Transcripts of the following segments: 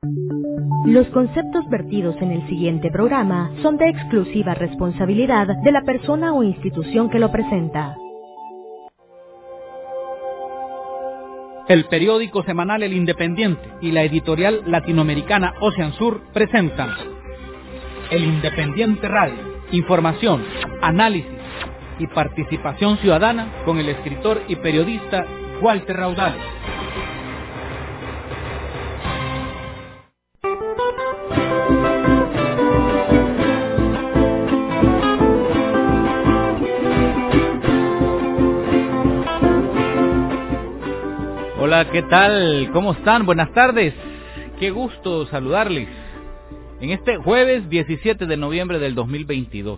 Los conceptos vertidos en el siguiente programa son de exclusiva responsabilidad de la persona o institución que lo presenta. El periódico semanal El Independiente y la editorial latinoamericana Ocean Sur presentan El Independiente Radio. Información, análisis y participación ciudadana con el escritor y periodista Walter Raudales. Hola, ¿qué tal? ¿Cómo están? Buenas tardes. Qué gusto saludarles en este jueves 17 de noviembre del 2022.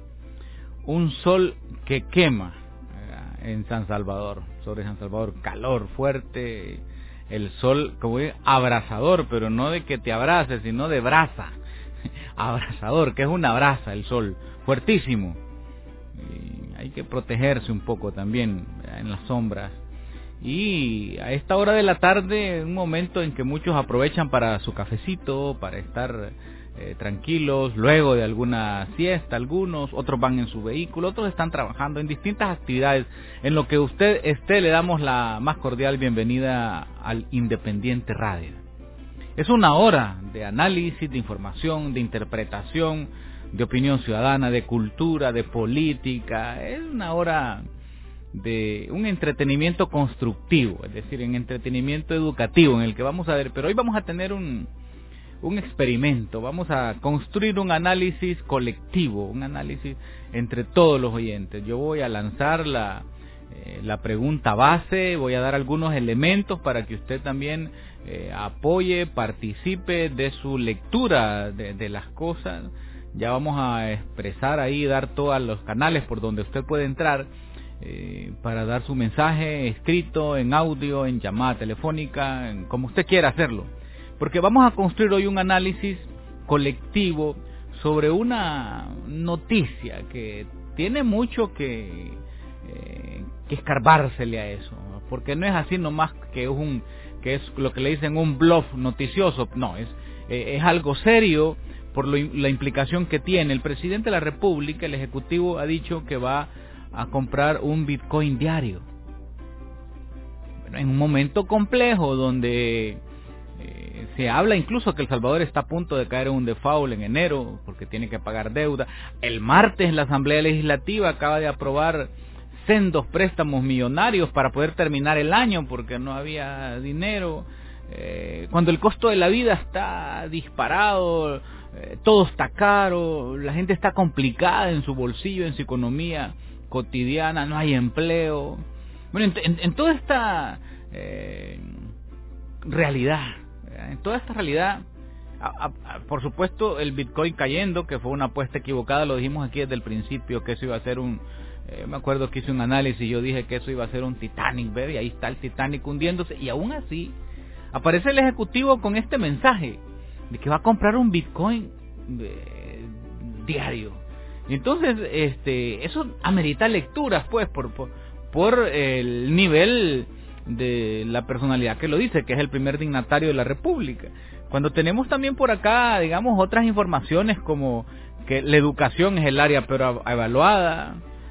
Un sol que quema en San Salvador, sobre San Salvador, calor fuerte, el sol como es abrasador, pero no de que te abraces, sino de brasa, abrasador, que es una brasa el sol, fuertísimo. Y hay que protegerse un poco también en las sombras. Y a esta hora de la tarde, un momento en que muchos aprovechan para su cafecito, para estar tranquilos, luego de alguna siesta, algunos, otros van en su vehículo, otros están trabajando en distintas actividades. En lo que usted esté, le damos la más cordial bienvenida al Independiente Radio. Es una hora de análisis, de información, de interpretación, de opinión ciudadana, de cultura, de política. Es una hora de un entretenimiento constructivo, es decir, un entretenimiento educativo en el que vamos a ver, pero hoy vamos a tener un experimento, vamos a construir un análisis colectivo, un análisis entre todos los oyentes. Yo voy a lanzar la pregunta base, voy a dar algunos elementos para que usted también apoye, participe de su lectura de las cosas. Ya vamos a expresar ahí, dar todos los canales por donde usted puede entrar para dar su mensaje escrito, en audio, en llamada telefónica, como usted quiera hacerlo, porque vamos a construir hoy un análisis colectivo sobre una noticia que tiene mucho que escarbársele a eso, porque no es así nomás que es lo que le dicen un bluff noticioso, no, es algo serio por la implicación que tiene. El presidente de la República, el Ejecutivo, ha dicho que va a comprar un Bitcoin diario. Bueno, en un momento complejo donde se habla incluso que El Salvador está a punto de caer en un default en enero porque tiene que pagar deuda. El martes la Asamblea Legislativa acaba de aprobar sendos préstamos millonarios para poder terminar el año porque no había dinero. Cuando el costo de la vida está disparado, todo está caro, la gente está complicada en su bolsillo, en su economía cotidiana, no hay empleo. Bueno, en toda esta realidad, por supuesto el Bitcoin cayendo, que fue una apuesta equivocada, lo dijimos aquí desde el principio, que eso iba a ser me acuerdo que hice un análisis y yo dije que eso iba a ser un Titanic, baby, y ahí está el Titanic hundiéndose, y aún así aparece el Ejecutivo con este mensaje de que va a comprar un Bitcoin diario. Entonces, eso amerita lecturas, pues, por el nivel de la personalidad que lo dice, que es el primer dignatario de la República. Cuando tenemos también por acá, digamos, otras informaciones como que la educación es el área pero evaluada,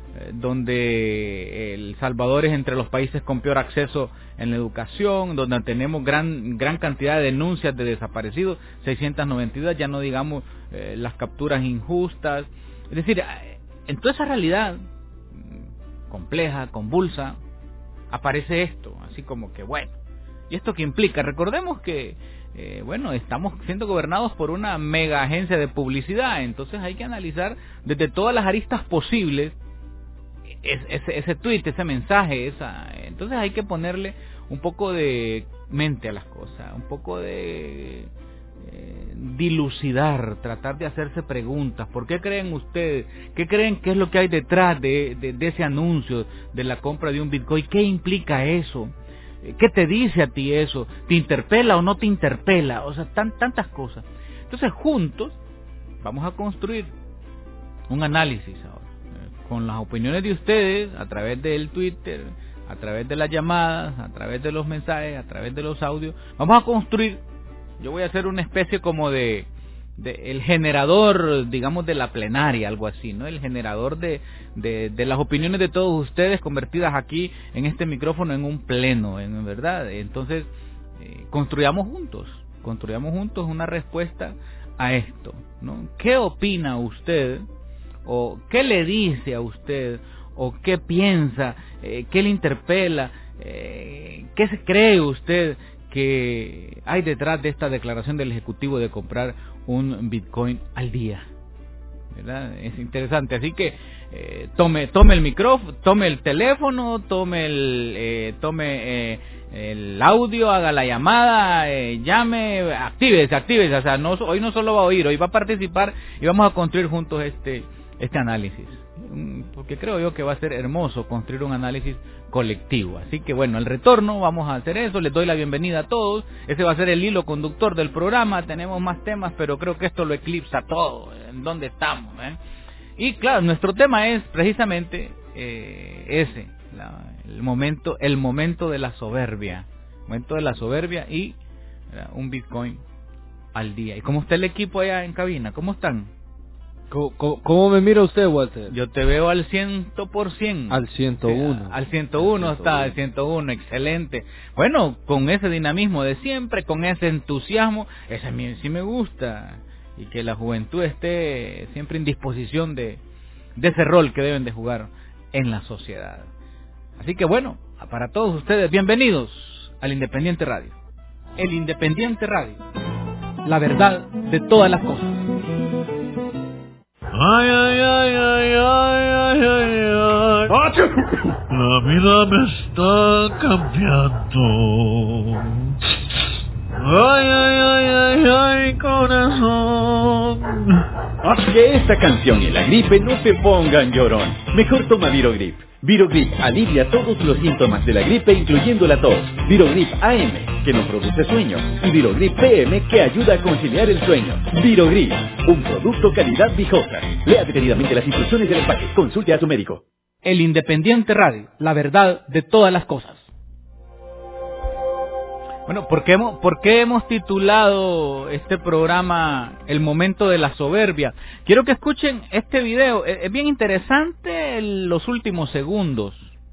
donde El Salvador es entre los países con peor acceso en la educación, donde tenemos gran cantidad de denuncias de desaparecidos, 692, ya no digamos las capturas injustas. Es decir, en toda esa realidad compleja, convulsa, aparece esto, así como que bueno, ¿y esto qué implica? Recordemos que, estamos siendo gobernados por una mega agencia de publicidad, entonces hay que analizar desde todas las aristas posibles ese tuit, ese mensaje, entonces hay que ponerle un poco de mente a las cosas, un poco de dilucidar, tratar de hacerse preguntas. ¿Por qué creen ustedes? ¿Qué creen que es lo que hay detrás de ese anuncio de la compra de un Bitcoin? ¿Qué implica eso? ¿Qué te dice a ti eso? ¿Te interpela o no te interpela? O sea, tantas cosas. Entonces, juntos vamos a construir un análisis ahora, con las opiniones de ustedes, a través del Twitter, a través de las llamadas, a través de los mensajes, a través de los audios. Vamos a construir Yo voy a hacer una especie como de el generador, digamos, de la plenaria, algo así, ¿no? El generador de las opiniones de todos ustedes convertidas aquí en este micrófono en un pleno, en verdad. Entonces, construyamos juntos una respuesta a esto, ¿no? ¿Qué opina usted? ¿O qué le dice a usted? ¿O qué piensa? ¿Qué le interpela? ¿Qué se cree usted que hay detrás de esta declaración del Ejecutivo de comprar un Bitcoin al día? ¿Verdad? Es interesante, así que tome el micrófono, tome el teléfono, tome el audio, haga la llamada, llame, actívese, o sea, hoy no solo va a oír, hoy va a participar y vamos a construir juntos este análisis, porque creo yo que va a ser hermoso construir un análisis colectivo. Así que bueno, al retorno vamos a hacer eso. Les doy la bienvenida a todos. Ese va a ser el hilo conductor del programa. Tenemos más temas, pero creo que esto lo eclipsa todo, en dónde estamos, Y claro, nuestro tema es precisamente ese, el momento de la soberbia, y un Bitcoin al día. ¿Y cómo está el equipo allá en cabina? ¿Cómo están? ¿Cómo me mira usted, Walter? Yo te veo al 100%. Al 101. Al 101 está, al 101, excelente. Bueno, con ese dinamismo de siempre, con ese entusiasmo, ese a mí sí me gusta. Y que la juventud esté siempre en disposición de ese rol que deben de jugar en la sociedad. Así que bueno, para todos ustedes, bienvenidos al Independiente Radio. El Independiente Radio. La verdad de todas las cosas. Ay, ay, ay, ay, ay, ay, ay, ay. La vida me está cambiando. Ay, ay, ay, ay, ay, corazón. Haz que esta canción y la gripe no te pongan llorón. Mejor toma Virogrip. Virogrip alivia todos los síntomas de la gripe, incluyendo la tos. Virogrip AM, que no produce sueño. Y Virogrip PM, que ayuda a conciliar el sueño. Virogrip, un producto calidad Vijosa. Lea detenidamente las instrucciones del empaque. Consulte a su médico. El Independiente Radio, la verdad de todas las cosas. Bueno, ¿por qué hemos titulado este programa El momento de la soberbia? Quiero que escuchen este video. Es bien interesante los últimos segundos,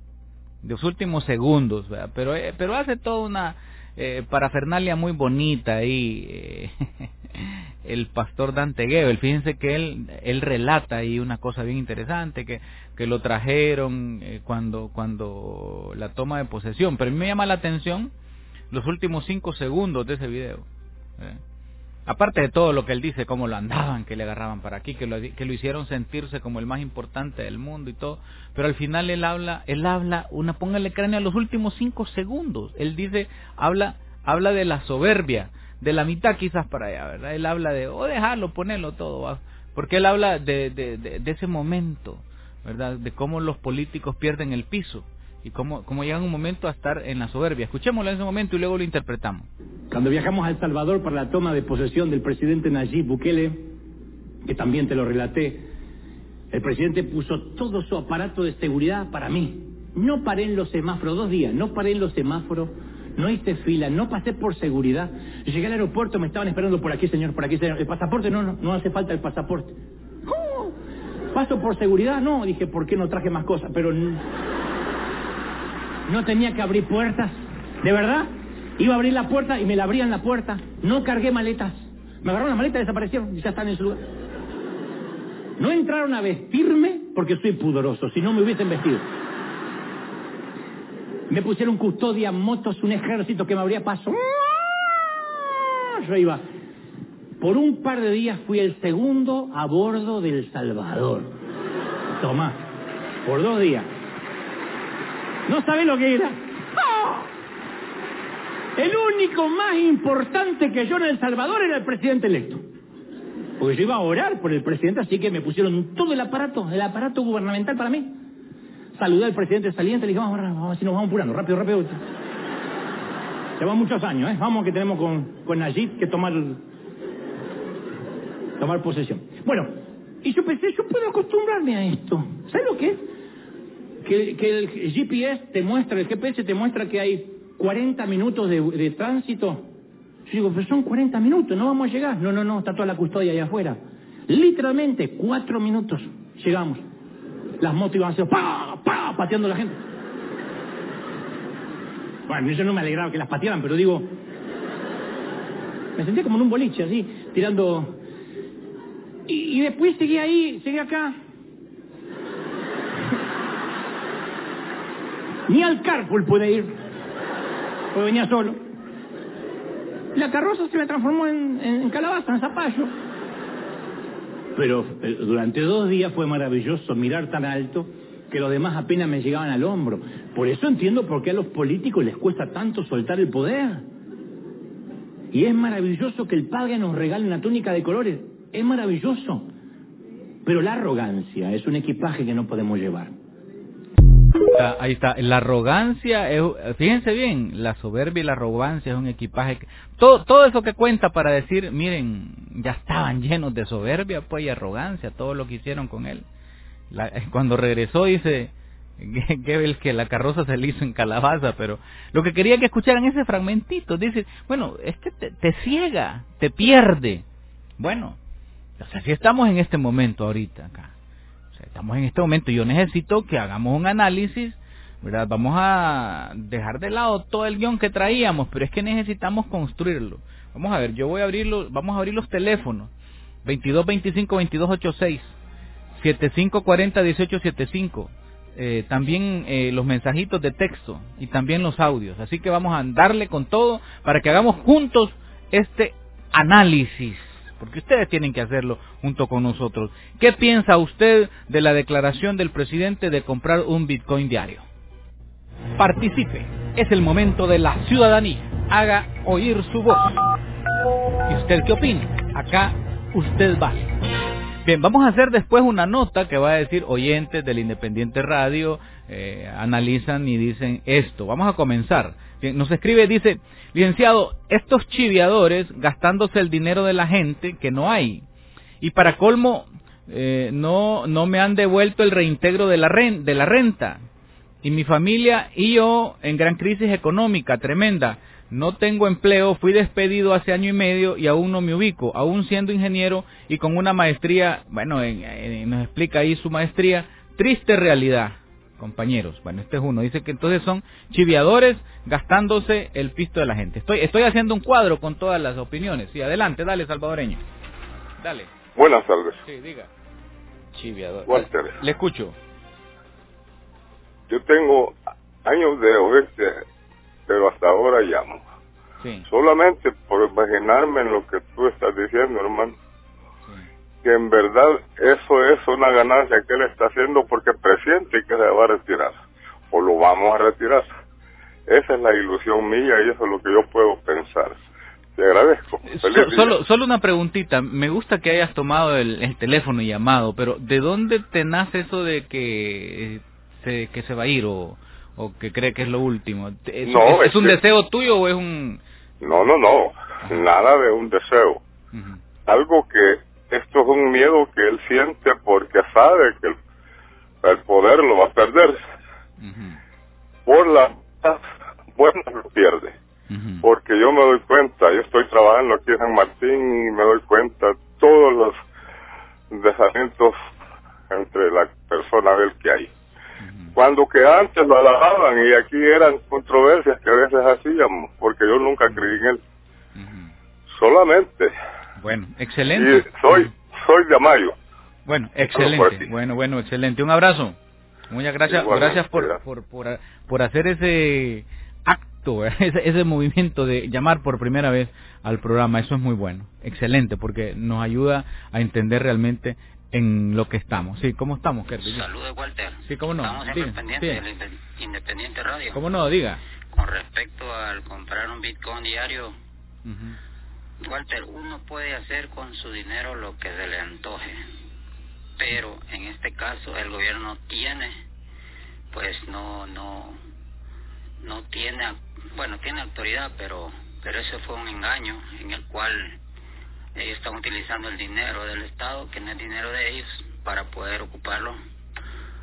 ¿verdad? Pero hace toda una parafernalia muy bonita ahí, el pastor Dante Gebel. Fíjense que él relata ahí una cosa bien interesante, que lo trajeron cuando la toma de posesión. Pero a mí me llama la atención los últimos 5 segundos de ese video. Aparte de todo lo que él dice, cómo lo andaban, que le agarraban para aquí, que lo hicieron sentirse como el más importante del mundo y todo, pero al final él habla, póngale cráneo a los últimos 5 segundos. Él dice, habla de la soberbia, de la mitad quizás para allá, ¿verdad? Él habla de, dejarlo, ponerlo todo, porque él habla de ese momento, ¿verdad? De cómo los políticos pierden el piso. Y cómo llegan un momento a estar en la soberbia. Escuchémoslo en ese momento y luego lo interpretamos. Cuando viajamos a El Salvador para la toma de posesión del presidente Nayib Bukele, que también te lo relaté, el presidente puso todo su aparato de seguridad para mí. No paré en los semáforos, 2 días, no paré en los semáforos, no hice fila, no pasé por seguridad. Llegué al aeropuerto, me estaban esperando por aquí, señor, por aquí, señor. ¿El pasaporte? No hace falta el pasaporte. ¿Cómo? ¿Paso por seguridad? No, dije, ¿por qué no traje más cosas? Pero no tenía que abrir puertas, de verdad. Iba a abrir la puerta y me la abrían la puerta. No cargué maletas. Me agarraron la maleta y desaparecieron y ya están en su lugar. No entraron a vestirme porque soy pudoroso, si no me hubiesen vestido. Me pusieron custodia, motos, un ejército que me abría paso. Yo iba. Por un par de días fui el segundo a bordo del Salvador. Tomá, por 2 días. ¿No sabés lo que era? ¡Oh! El único más importante que yo en El Salvador era el presidente electo. Porque yo iba a orar por el presidente, así que me pusieron todo el aparato gubernamental para mí. Saludé al presidente saliente, le dije, vamos a ver si nos vamos apurando, rápido. Llevan muchos años, Vamos que tenemos con Nayib que tomar posesión. Bueno, y yo pensé, yo puedo acostumbrarme a esto. ¿Sabes lo que es? Que el GPS te muestra, que hay 40 minutos de tránsito. Yo digo, pero son 40 minutos, no vamos a llegar. No, está toda la custodia allá afuera. Literalmente, 4 minutos llegamos. Las motos iban haciendo pateando a la gente. Bueno, yo no me alegraba que las patearan, pero digo, me sentía como en un boliche, así, tirando. Y después seguí acá. Ni al carpool pude ir, porque venía solo. La carroza se me transformó en calabaza, en zapallo. Pero durante 2 días fue maravilloso mirar tan alto que los demás apenas me llegaban al hombro. Por eso entiendo por qué a los políticos les cuesta tanto soltar el poder. Y es maravilloso que el padre nos regale una túnica de colores. Es maravilloso. Pero la arrogancia es un equipaje que no podemos llevar. Ahí está, la arrogancia, fíjense bien, la soberbia y la arrogancia es un equipaje, todo eso que cuenta para decir, miren, ya estaban llenos de soberbia pues y arrogancia, todo lo que hicieron con él. Cuando regresó dice Goebbels que la carroza se le hizo en calabaza, pero lo que quería que escucharan ese fragmentito, dice, bueno, es que te ciega, te pierde. Bueno, o sea, si estamos en este momento ahorita acá. Estamos en este momento, yo necesito que hagamos un análisis, ¿verdad? Vamos a dejar de lado todo el guión que traíamos, pero es que necesitamos construirlo. Vamos a ver, vamos a abrir los teléfonos, 2225-2286, 7540-1875, también los mensajitos de texto y también los audios. Así que vamos a darle con todo para que hagamos juntos este análisis. Porque ustedes tienen que hacerlo junto con nosotros. ¿Qué piensa usted de la declaración del presidente de comprar un Bitcoin diario? Participe. Es el momento de la ciudadanía. Haga oír su voz. ¿Y usted qué opina? Acá usted va. Bien, vamos a hacer después una nota que va a decir oyentes del Independiente Radio analizan y dicen esto. Vamos a comenzar. Bien, nos escribe, dice, licenciado, estos chiviadores gastándose el dinero de la gente que no hay. Y para colmo, no me han devuelto el reintegro de la renta. Y mi familia y yo en gran crisis económica tremenda. No tengo empleo, fui despedido hace 1 año y medio y aún no me ubico, aún siendo ingeniero y con una maestría, bueno, nos explica ahí su maestría, triste realidad, compañeros. Bueno, este es uno, dice que entonces son chiviadores gastándose el pisto de la gente. Estoy haciendo un cuadro con todas las opiniones. Sí, adelante, dale, salvadoreño. Dale. Buenas tardes. Sí, diga. Chiviador. Walter. Le escucho. Yo tengo años de oírte, pero hasta ahora llamo. Sí. Solamente por imaginarme en lo que tú estás diciendo, hermano. Sí. Que en verdad eso es una ganancia que él está haciendo porque presiente que se va a retirar. O lo vamos a retirar. Esa es la ilusión mía y eso es lo que yo puedo pensar. Te agradezco. Solo una preguntita. Me gusta que hayas tomado el teléfono y llamado, pero ¿de dónde te nace eso de que se va a ir o que cree que es lo último? ¿Es un deseo tuyo o es un...? No, nada de un deseo. Uh-huh. Algo que esto es un miedo que él siente porque sabe que el poder lo va a perder. Uh-huh. Por las buenas lo pierde. Uh-huh. Porque yo me doy cuenta, yo estoy trabajando aquí en San Martín y me doy cuenta todos los desalientos entre la persona de él que hay. Cuando que antes lo alababan y aquí eran controversias que a veces hacíamos, porque yo nunca creí en él. Uh-huh. Solamente. Bueno, excelente. Y soy de Amayo. Bueno, excelente. Bueno, excelente. Un abrazo. Muchas gracias. Gracias por hacer ese acto, ese movimiento de llamar por primera vez al programa. Eso es muy bueno. Excelente, porque nos ayuda a entender realmente en lo que estamos. Sí, ¿cómo estamos, Kerry? Saludos, Walter. Sí, ¿cómo no? Estamos siempre pendientes del Independiente Radio. ¿Cómo no? Diga. Con respecto al comprar un Bitcoin diario, uh-huh. Walter, uno puede hacer con su dinero lo que se le antoje, pero en este caso el gobierno tiene, pues no tiene, bueno, tiene autoridad, pero eso fue un engaño en el cual ellos están utilizando el dinero del Estado, que no es dinero de ellos, para poder ocuparlo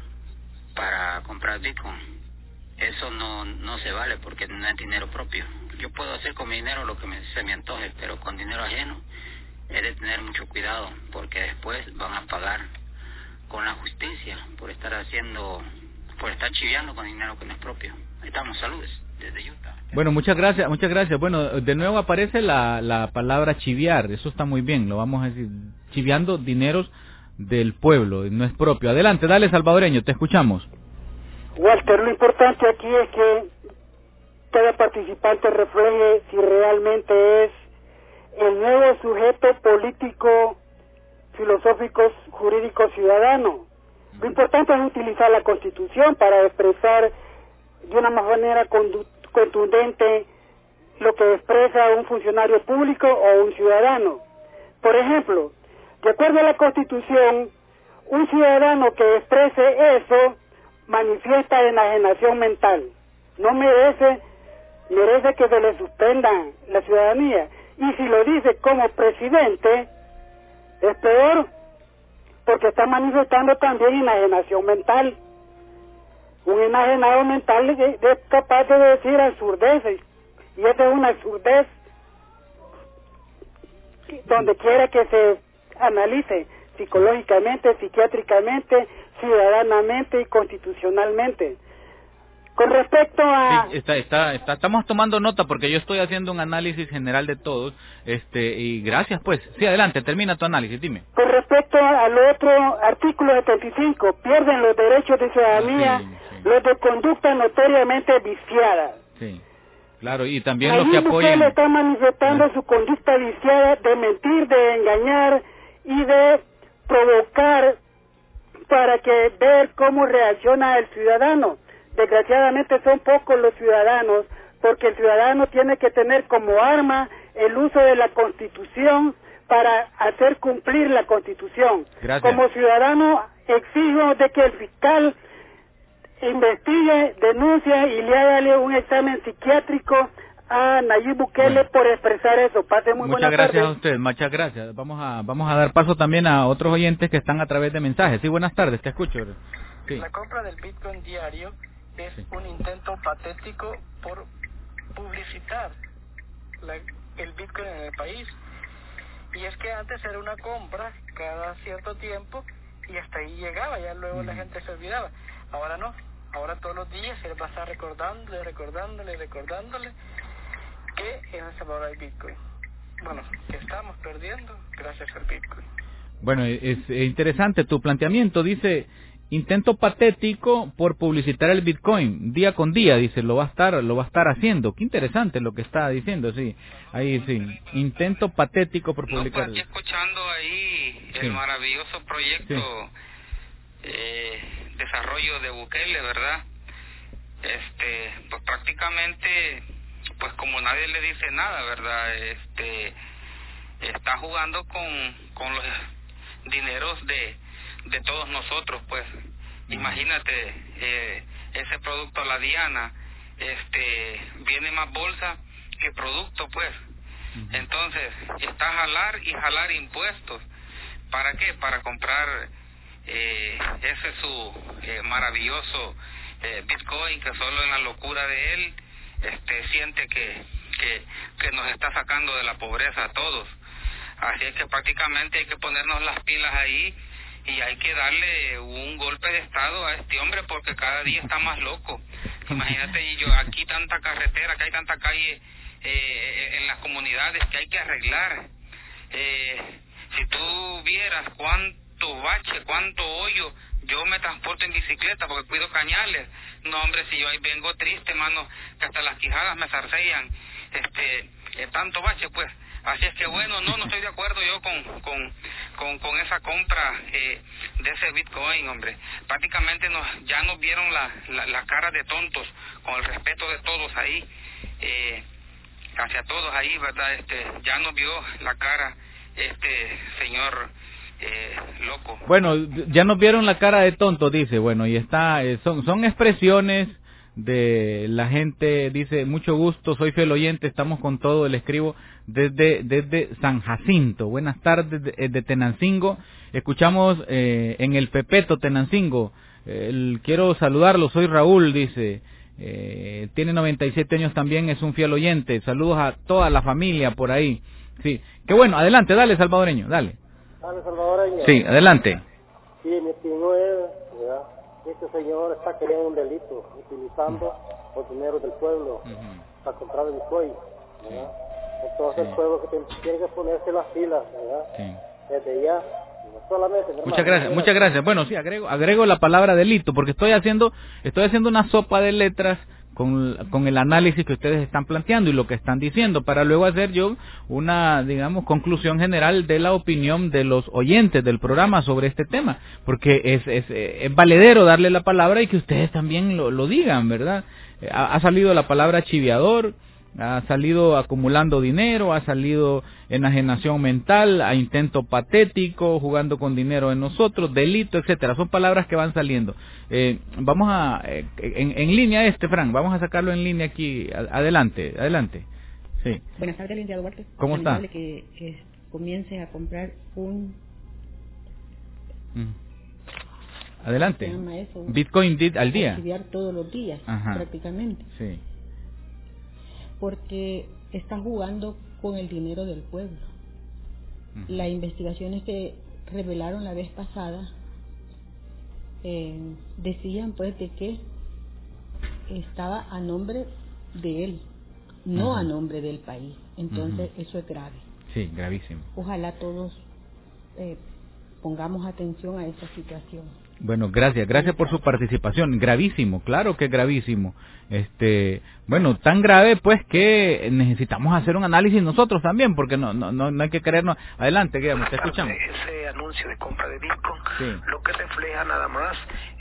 para comprar Bitcoin. Eso no se vale porque no es dinero propio. yo puedo hacer con mi dinero lo que se me antoje, pero con dinero ajeno he de tener mucho cuidado, porque después van a pagar con la justicia por estar chiviando con dinero que no es propio. Ahí estamos, saludos, desde Utah. Bueno, muchas gracias. Bueno, de nuevo aparece la palabra chiviar, eso está muy bien, lo vamos a decir, chiviando dineros del pueblo, no es propio. Adelante, dale salvadoreño, te escuchamos. Walter, lo importante aquí es que cada participante refleje si realmente es el nuevo sujeto político, filosófico, jurídico, ciudadano. Lo importante es utilizar la Constitución para expresar de una manera contundente lo que expresa un funcionario público o un ciudadano. Por ejemplo, de acuerdo a la Constitución, un ciudadano que exprese eso manifiesta enajenación mental. No merece que se le suspenda la ciudadanía. Y si lo dice como presidente, es peor, porque está manifestando también enajenación mental. Un enajenado mental es capaz de decir absurdeces, y esa es una absurdez donde quiera que se analice psicológicamente, psiquiátricamente, ciudadanamente y constitucionalmente. Con respecto a... Sí, estamos tomando nota porque yo estoy haciendo un análisis general de todos, y gracias pues. Sí, adelante, termina tu análisis, dime. Con respecto al otro artículo 75, pierden los derechos de ciudadanía, los de conducta notoriamente viciada. Sí, claro, y también ahí los que apoyan... Bukele está manifestando su conducta viciada de mentir, de engañar y de provocar para que ver cómo reacciona el ciudadano. Desgraciadamente son pocos los ciudadanos, porque el ciudadano tiene que tener como arma el uso de la Constitución para hacer cumplir la Constitución. Gracias. Como ciudadano exijo de que el fiscal investigue, denuncie y le haga un examen psiquiátrico a Nayib Bukele por expresar eso. Pase muy buenas tardes. Muchas gracias a usted, muchas gracias. Vamos a dar paso también a otros oyentes que están a través de mensajes. Sí, buenas tardes, te escucho. Sí. La compra del Bitcoin diario es un intento patético por publicitar el Bitcoin en el país. Y es que antes era una compra cada cierto tiempo y hasta ahí llegaba, ya luego la gente se olvidaba. Ahora no, ahora todos los días se va a estar recordándole que en El Salvador hay Bitcoin. Bueno, que estamos perdiendo gracias al Bitcoin. Bueno, es interesante tu planteamiento, dice... Intento patético por publicitar el Bitcoin, día con día, dice, lo va a estar haciendo. Qué interesante lo que está diciendo, sí. Ahí sí, intento patético por publicar. No, pues aquí escuchando ahí el maravilloso proyecto desarrollo de Bukele, ¿verdad? Pues prácticamente, pues como nadie le dice nada, ¿verdad? Está jugando con los dineros de todos nosotros, pues. Imagínate, ese producto La Diana, viene más bolsa que producto, pues. Entonces, está jalar impuestos. ¿Para qué? Para comprar ese su maravilloso Bitcoin, que solo en la locura de él siente que nos está sacando de la pobreza a todos. Así es que prácticamente hay que ponernos las pilas ahí y hay que darle un golpe de estado a este hombre, porque cada día está más loco. Imagínate, aquí tanta carretera, que hay tanta calle en las comunidades que hay que arreglar. Si tú vieras cuánto bache, cuánto hoyo, yo me transporto en bicicleta porque cuido cañales. No, hombre, si yo ahí vengo triste, mano, que hasta las quijadas me zarcean. Tanto bache, pues. Así es que bueno, no estoy de acuerdo yo con esa compra de ese Bitcoin, hombre. Prácticamente ya nos vieron la cara de tontos, con el respeto de todos ahí, hacia todos ahí, ¿verdad? Ya nos vio la cara señor loco. Bueno, ya nos vieron la cara de tontos, dice. Bueno, y son expresiones de la gente, dice, mucho gusto, soy fiel oyente, estamos con todo, le escribo desde San Jacinto. Buenas tardes, de Tenancingo, escuchamos en el Pepeto, Tenancingo. Quiero saludarlo, soy Raúl, dice, tiene 97 años también, es un fiel oyente. Saludos a toda la familia por ahí. Sí, qué bueno, adelante, dale salvadoreño, dale. Dale salvadoreño. Sí, adelante. Sí, mi opinión es, ¿verdad? Este señor está creando un delito, utilizando los dineros del pueblo para comprar el Bitcoin, ¿verdad? Entonces el pueblo que tiene que ponerse las pilas, ¿verdad? Desde ya. Solamente, muchas gracias. Bueno, sí, agrego la palabra delito, porque estoy haciendo una sopa de letras con el análisis que ustedes están planteando y lo que están diciendo, para luego hacer yo una, digamos, conclusión general de la opinión de los oyentes del programa sobre este tema, porque es valedero darle la palabra y que ustedes también lo digan, ¿verdad? Ha salido la palabra chiviador, ha salido acumulando dinero, ha salido enajenación mental, a intento patético, jugando con dinero en nosotros, delito, etcétera. Son palabras que van saliendo. Vamos a en línea Fran, vamos a sacarlo en línea aquí. Adelante. Sí. Buenas tardes, licenciado Duarte. ¿Cómo está? Que comience a comprar un adelante. Bitcoin al día. Estudiar todos los días, prácticamente. Sí. Porque está jugando con el dinero del pueblo. Las investigaciones que revelaron la vez pasada decían pues de que estaba a nombre de él, no a nombre del país. Entonces eso es grave. Sí, gravísimo. Ojalá todos pongamos atención a esa situación. Bueno, gracias por su participación. Gravísimo, claro que es gravísimo. Bueno, tan grave pues que necesitamos hacer un análisis nosotros también, porque no hay que creernos. Adelante, Guillermo, te escuchamos. Ese anuncio de compra de Bitcoin, lo que refleja nada más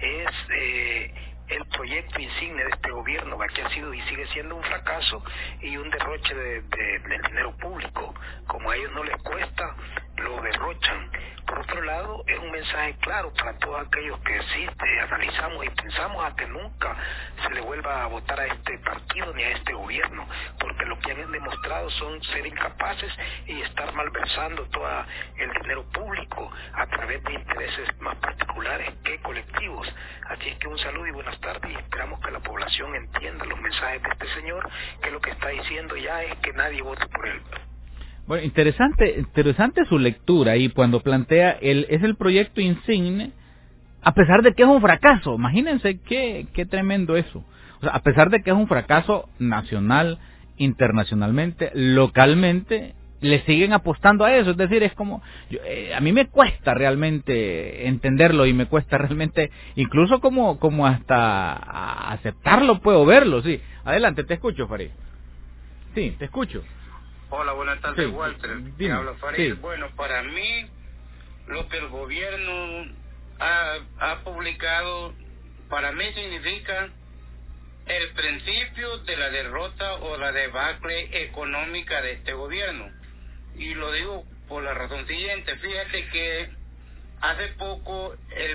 es el proyecto insigne de este gobierno, que ha sido y sigue siendo un fracaso y un derroche del dinero público. Como a ellos no les cuesta, lo derrochan. Por otro lado, es un mensaje claro para todos aquellos que analizamos y pensamos a que nunca se le vuelva a votar a este partido ni a este gobierno, porque lo que han demostrado son ser incapaces y estar malversando todo el dinero público a través de intereses más particulares que colectivos. Así es que un saludo y buenas tardes, y esperamos que la población entienda los mensajes de este señor, que lo que está diciendo ya es que nadie vote por él. Bueno, interesante su lectura ahí cuando plantea es el proyecto insigne, a pesar de que es un fracaso. Imagínense qué tremendo eso. O sea, a pesar de que es un fracaso nacional, internacionalmente, localmente, le siguen apostando a eso. Es decir, es como a mí me cuesta realmente entenderlo y me cuesta realmente incluso como hasta aceptarlo, puedo verlo. Sí, adelante, te escucho, Farid. Sí, te escucho. Hola, buenas tardes, sí, Walter. Dime. Habla Farid. Sí. Bueno, para mí, lo que el gobierno ha publicado, para mí significa el principio de la derrota o la debacle económica de este gobierno. Y lo digo por la razón siguiente. Fíjate que hace poco el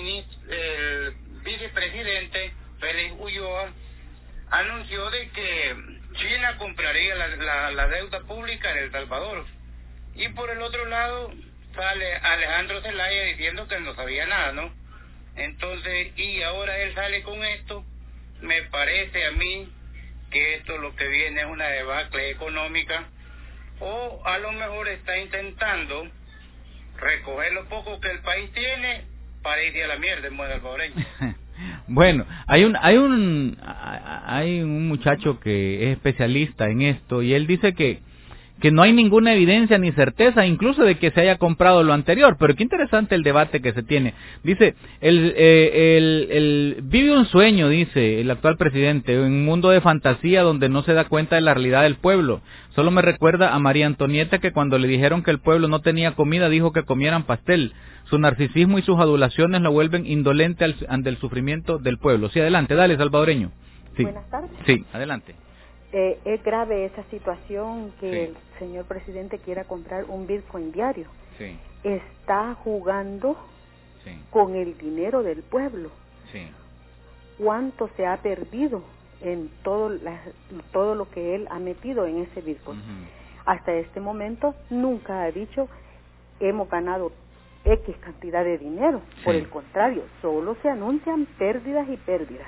vicepresidente Félix Ulloa anunció de que China compraría la deuda pública en El Salvador. Y por el otro lado sale Alejandro Zelaya diciendo que no sabía nada, ¿no? Entonces, y ahora él sale con esto. Me parece a mí que esto lo que viene es una debacle económica, o a lo mejor está intentando recoger lo poco que el país tiene para irse a la mierda en buen salvadoreño. Bueno, hay un muchacho que es especialista en esto y él dice que no hay ninguna evidencia ni certeza incluso de que se haya comprado lo anterior, pero qué interesante el debate que se tiene. Dice, vive un sueño, dice el actual presidente, en un mundo de fantasía donde no se da cuenta de la realidad del pueblo. Solo me recuerda a María Antonieta, que cuando le dijeron que el pueblo no tenía comida dijo que comieran pastel. Su narcisismo y sus adulaciones lo vuelven indolente ante el sufrimiento del pueblo. Sí, adelante, dale, salvadoreño. Sí. Buenas tardes. Sí, adelante. Es grave esa situación que sí. El señor presidente quiera comprar un Bitcoin diario. Sí. Está jugando sí. con el dinero del pueblo. Sí. ¿Cuánto se ha perdido en todo lo que él ha metido en ese Bitcoin? Hasta este momento nunca ha dicho hemos ganado X cantidad de dinero. Sí. Por el contrario, solo se anuncian pérdidas y pérdidas.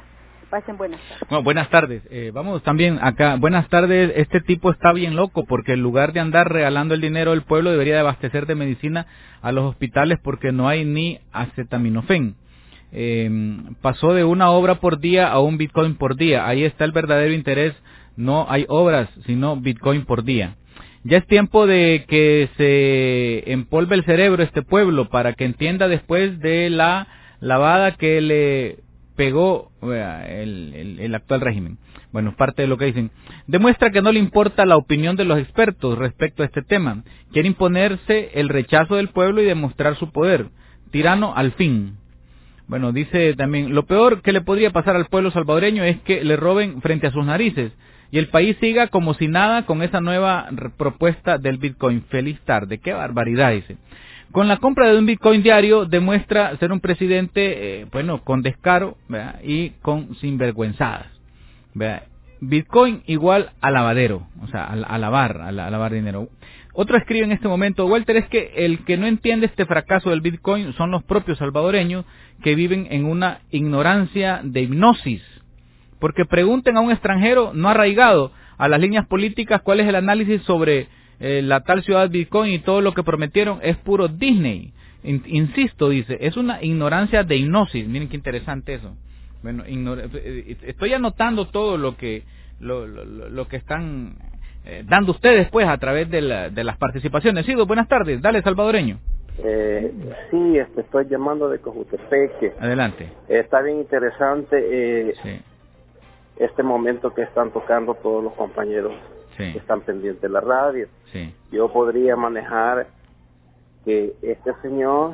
Pasen buenas tardes. Bueno, buenas tardes. Vamos también acá. Buenas tardes. Este tipo está bien loco porque en lugar de andar regalando el dinero del pueblo debería de abastecer de medicina a los hospitales porque no hay ni acetaminofén. Pasó de una obra por día a un Bitcoin por día. Ahí está el verdadero interés. No hay obras, sino Bitcoin por día. Ya es tiempo de que se empolve el cerebro este pueblo para que entienda después de la lavada que le pegó el actual régimen. Bueno, parte de lo que dicen. Demuestra que no le importa la opinión de los expertos respecto a este tema. Quiere imponerse el rechazo del pueblo y demostrar su poder. Tirano al fin. Bueno, dice también, lo peor que le podría pasar al pueblo salvadoreño es que le roben frente a sus narices y el país siga como si nada con esa nueva propuesta del Bitcoin. Feliz tarde. Qué barbaridad, dice. Con la compra de un Bitcoin diario demuestra ser un presidente, con descaro, ¿verdad? Y con sinvergüenzadas, ¿verdad? Bitcoin igual a lavadero, o sea, a lavar dinero. Otro escribe en este momento, Walter, es que el que no entiende este fracaso del Bitcoin son los propios salvadoreños que viven en una ignorancia de hipnosis. Porque pregunten a un extranjero no arraigado a las líneas políticas cuál es el análisis sobre la tal ciudad Bitcoin y todo lo que prometieron es puro Disney. Insisto, dice, es una ignorancia de hipnosis. Miren qué interesante eso. Bueno, estoy anotando todo lo que están dando ustedes pues a través de las participaciones. Sí, buenas tardes. Dale, salvadoreño. Sí, estoy llamando de Cojutepeque. Adelante. Está bien interesante este momento que están tocando todos los compañeros que están pendientes de la radio. Sí. Yo podría manejar que este señor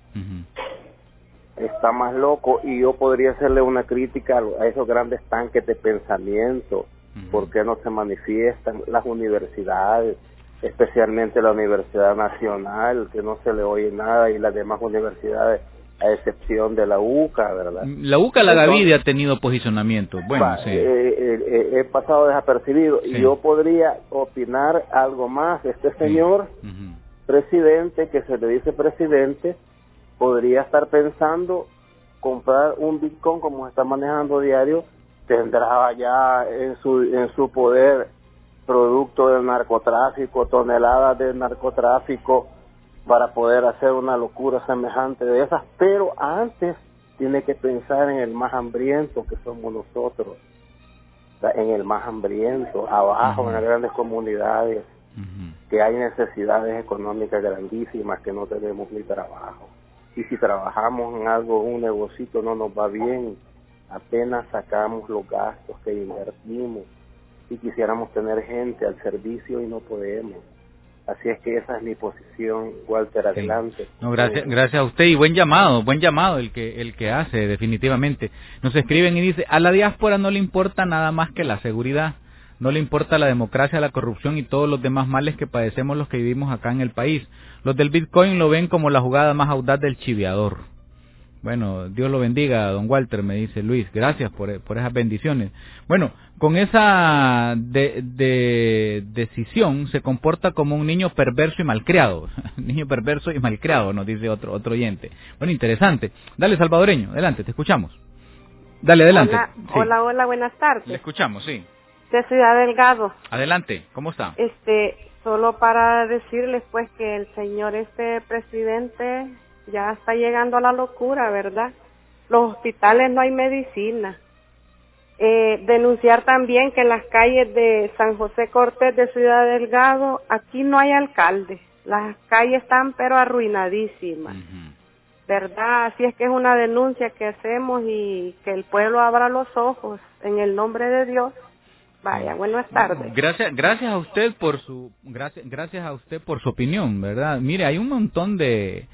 está más loco y yo podría hacerle una crítica a esos grandes tanques de pensamiento. ¿Por qué no se manifiestan las universidades, especialmente la Universidad Nacional, que no se le oye nada, y las demás universidades, a excepción de la UCA, ¿verdad? La UCA, la Gavide ha tenido posicionamiento. Bueno, sí. He pasado desapercibido y yo podría opinar algo más. Este señor presidente, que se le dice presidente, podría estar pensando comprar un Bitcoin como se está manejando diario. Tendrá ya en su poder producto del narcotráfico, toneladas de narcotráfico, para poder hacer una locura semejante de esas, pero antes tiene que pensar en el más hambriento que somos nosotros, o sea, en el más hambriento, abajo en las grandes comunidades, que hay necesidades económicas grandísimas, que no tenemos ni trabajo, y si trabajamos en algo, un negocito, no nos va bien, apenas sacamos los gastos que invertimos, y quisiéramos tener gente al servicio y no podemos. Así es que esa es mi posición, Walter, adelante. Sí. No, gracias a usted, y buen llamado el que hace, definitivamente. Nos escriben y dice, a la diáspora no le importa nada más que la seguridad, no le importa la democracia, la corrupción y todos los demás males que padecemos los que vivimos acá en el país. Los del Bitcoin lo ven como la jugada más audaz del chiviador. Bueno, Dios lo bendiga, don Walter, me dice Luis. Gracias por esas bendiciones. Bueno, con esa decisión se comporta como un niño perverso y malcriado. Niño perverso y malcriado, nos dice otro oyente. Bueno, interesante. Dale, salvadoreño, adelante, te escuchamos. Dale, adelante. Hola, hola, buenas tardes. Le escuchamos, sí. De Ciudad Delgado. Adelante, ¿cómo está? Solo para decirles pues que el señor presidente ya está llegando a la locura, ¿verdad? Los hospitales no hay medicina. Denunciar también que en las calles de San José Cortés de Ciudad Delgado, aquí no hay alcalde. Las calles están pero arruinadísimas, ¿verdad? Así es que es una denuncia que hacemos y que el pueblo abra los ojos en el nombre de Dios. Vaya, buenas tardes. Gracias a usted por su gracias a usted por su opinión, ¿verdad? Mire, hay un montón de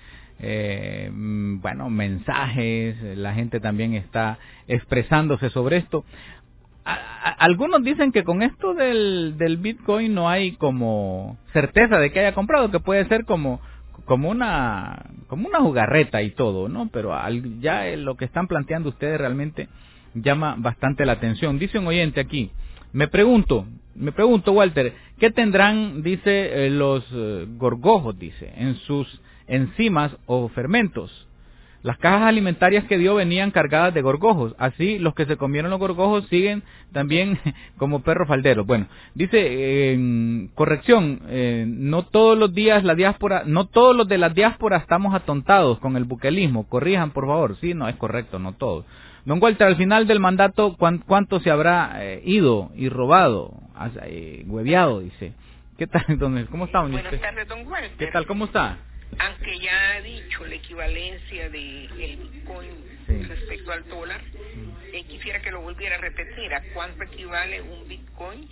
mensajes, la gente también está expresándose sobre esto. Algunos dicen que con esto del Bitcoin no hay como certeza de que haya comprado, que puede ser como una jugarreta y todo, ¿no? Pero ya lo que están planteando ustedes realmente llama bastante la atención. Dice un oyente aquí, me pregunto, Walter, ¿qué tendrán, dice, los gorgojos, dice, en sus enzimas o fermentos? Las cajas alimentarias que dio venían cargadas de gorgojos. Así, los que se comieron los gorgojos siguen también como perros falderos. Bueno, dice, corrección, no todos los días la diáspora, no todos los de la diáspora estamos atontados con el buquelismo. Corrijan, por favor. Sí, no, es correcto, no todos. Don Walter, al final del mandato, ¿cuánto se habrá ido y robado, hueveado, dice? ¿Qué tal, don? ¿Cómo está, don? Buenas tardes, don Walter. ¿Qué tal, cómo está? Aunque ya ha dicho la equivalencia del Bitcoin respecto al dólar, quisiera que lo volviera a repetir. ¿A cuánto equivale un Bitcoin?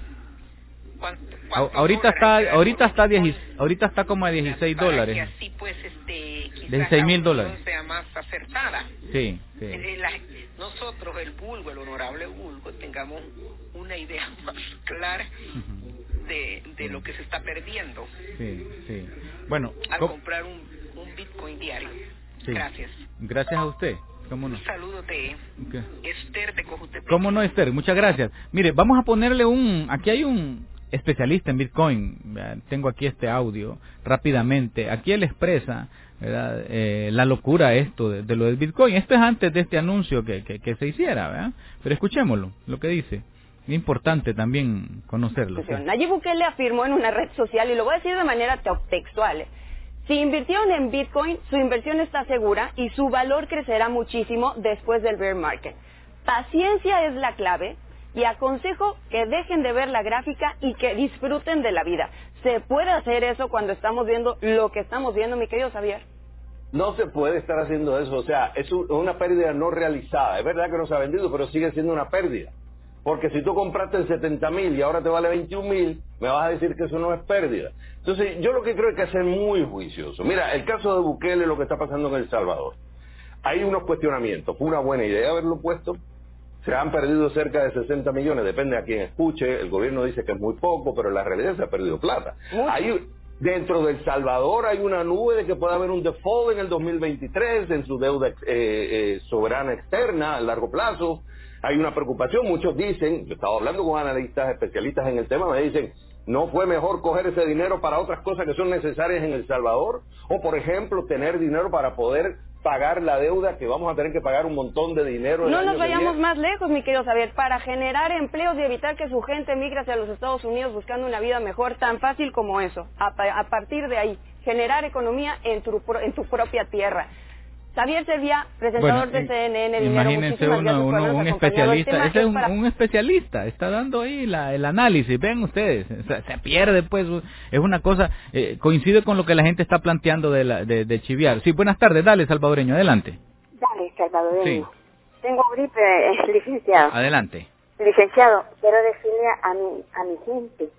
Ahorita está como a 16 dólares. Que así pues, quizás 16,000 dólares. sea más acertada. Sí. Nosotros, el vulgo, el honorable vulgo, tengamos una idea más clara de lo que se está perdiendo. Sí. Bueno, al comprar un Bitcoin diario. Sí. Gracias a usted. ¿Cómo no? Un saludo de Esther de Cojutepec. ¿Cómo no, Esther? Muchas gracias. Mire, vamos a ponerle aquí hay un especialista en Bitcoin. Tengo aquí este audio rápidamente. Aquí él expresa, ¿verdad? La locura de lo del Bitcoin. Esto es antes de este anuncio que se hiciera, ¿verdad? Pero escuchémoslo, lo que dice. Es importante también conocerlo. Nayib Bukele afirmó en una red social, y lo voy a decir de manera textual: si invirtieron en Bitcoin, su inversión está segura y su valor crecerá muchísimo después del bear market. Paciencia es la clave, y aconsejo que dejen de ver la gráfica y que disfruten de la vida. ¿Se puede hacer eso cuando estamos viendo lo que estamos viendo, mi querido Xavier? No se puede estar haciendo eso, o sea, es una pérdida no realizada. Es verdad que no se ha vendido, pero sigue siendo una pérdida. Porque si tú compraste en 70,000 y ahora te vale 21,000, me vas a decir que eso no es pérdida. Entonces, yo lo que creo es que hay que ser muy juicioso. Mira, el caso de Bukele, lo que está pasando en El Salvador. Hay unos cuestionamientos. ¿Fue una buena idea haberlo puesto? Se han perdido cerca de 60 millones, depende a quien escuche. El gobierno dice que es muy poco, pero en la realidad se ha perdido plata. Dentro de El Salvador hay una nube de que puede haber un default en el 2023 en su deuda soberana externa a largo plazo. Hay una preocupación, muchos dicen, yo estaba hablando con analistas especialistas en el tema, me dicen, ¿no fue mejor coger ese dinero para otras cosas que son necesarias en El Salvador? O, por ejemplo, tener dinero para poder pagar la deuda, que vamos a tener que pagar un montón de dinero. No nos vayamos más lejos, mi querido Xavier, para generar empleos y evitar que su gente migre hacia los Estados Unidos buscando una vida mejor, tan fácil como eso. A partir de ahí, generar economía en tu propia tierra. Xavier Sevilla, presentador de CNN, imagínense un especialista, ese es un especialista, está dando ahí el análisis, ven ustedes, se pierde pues, es una cosa, coincide con lo que la gente está planteando de chiviar. Sí, buenas tardes, dale salvadoreño, adelante. Dale salvadoreño. Sí. Tengo gripe, licenciado. Adelante. Licenciado, quiero decirle a mi gente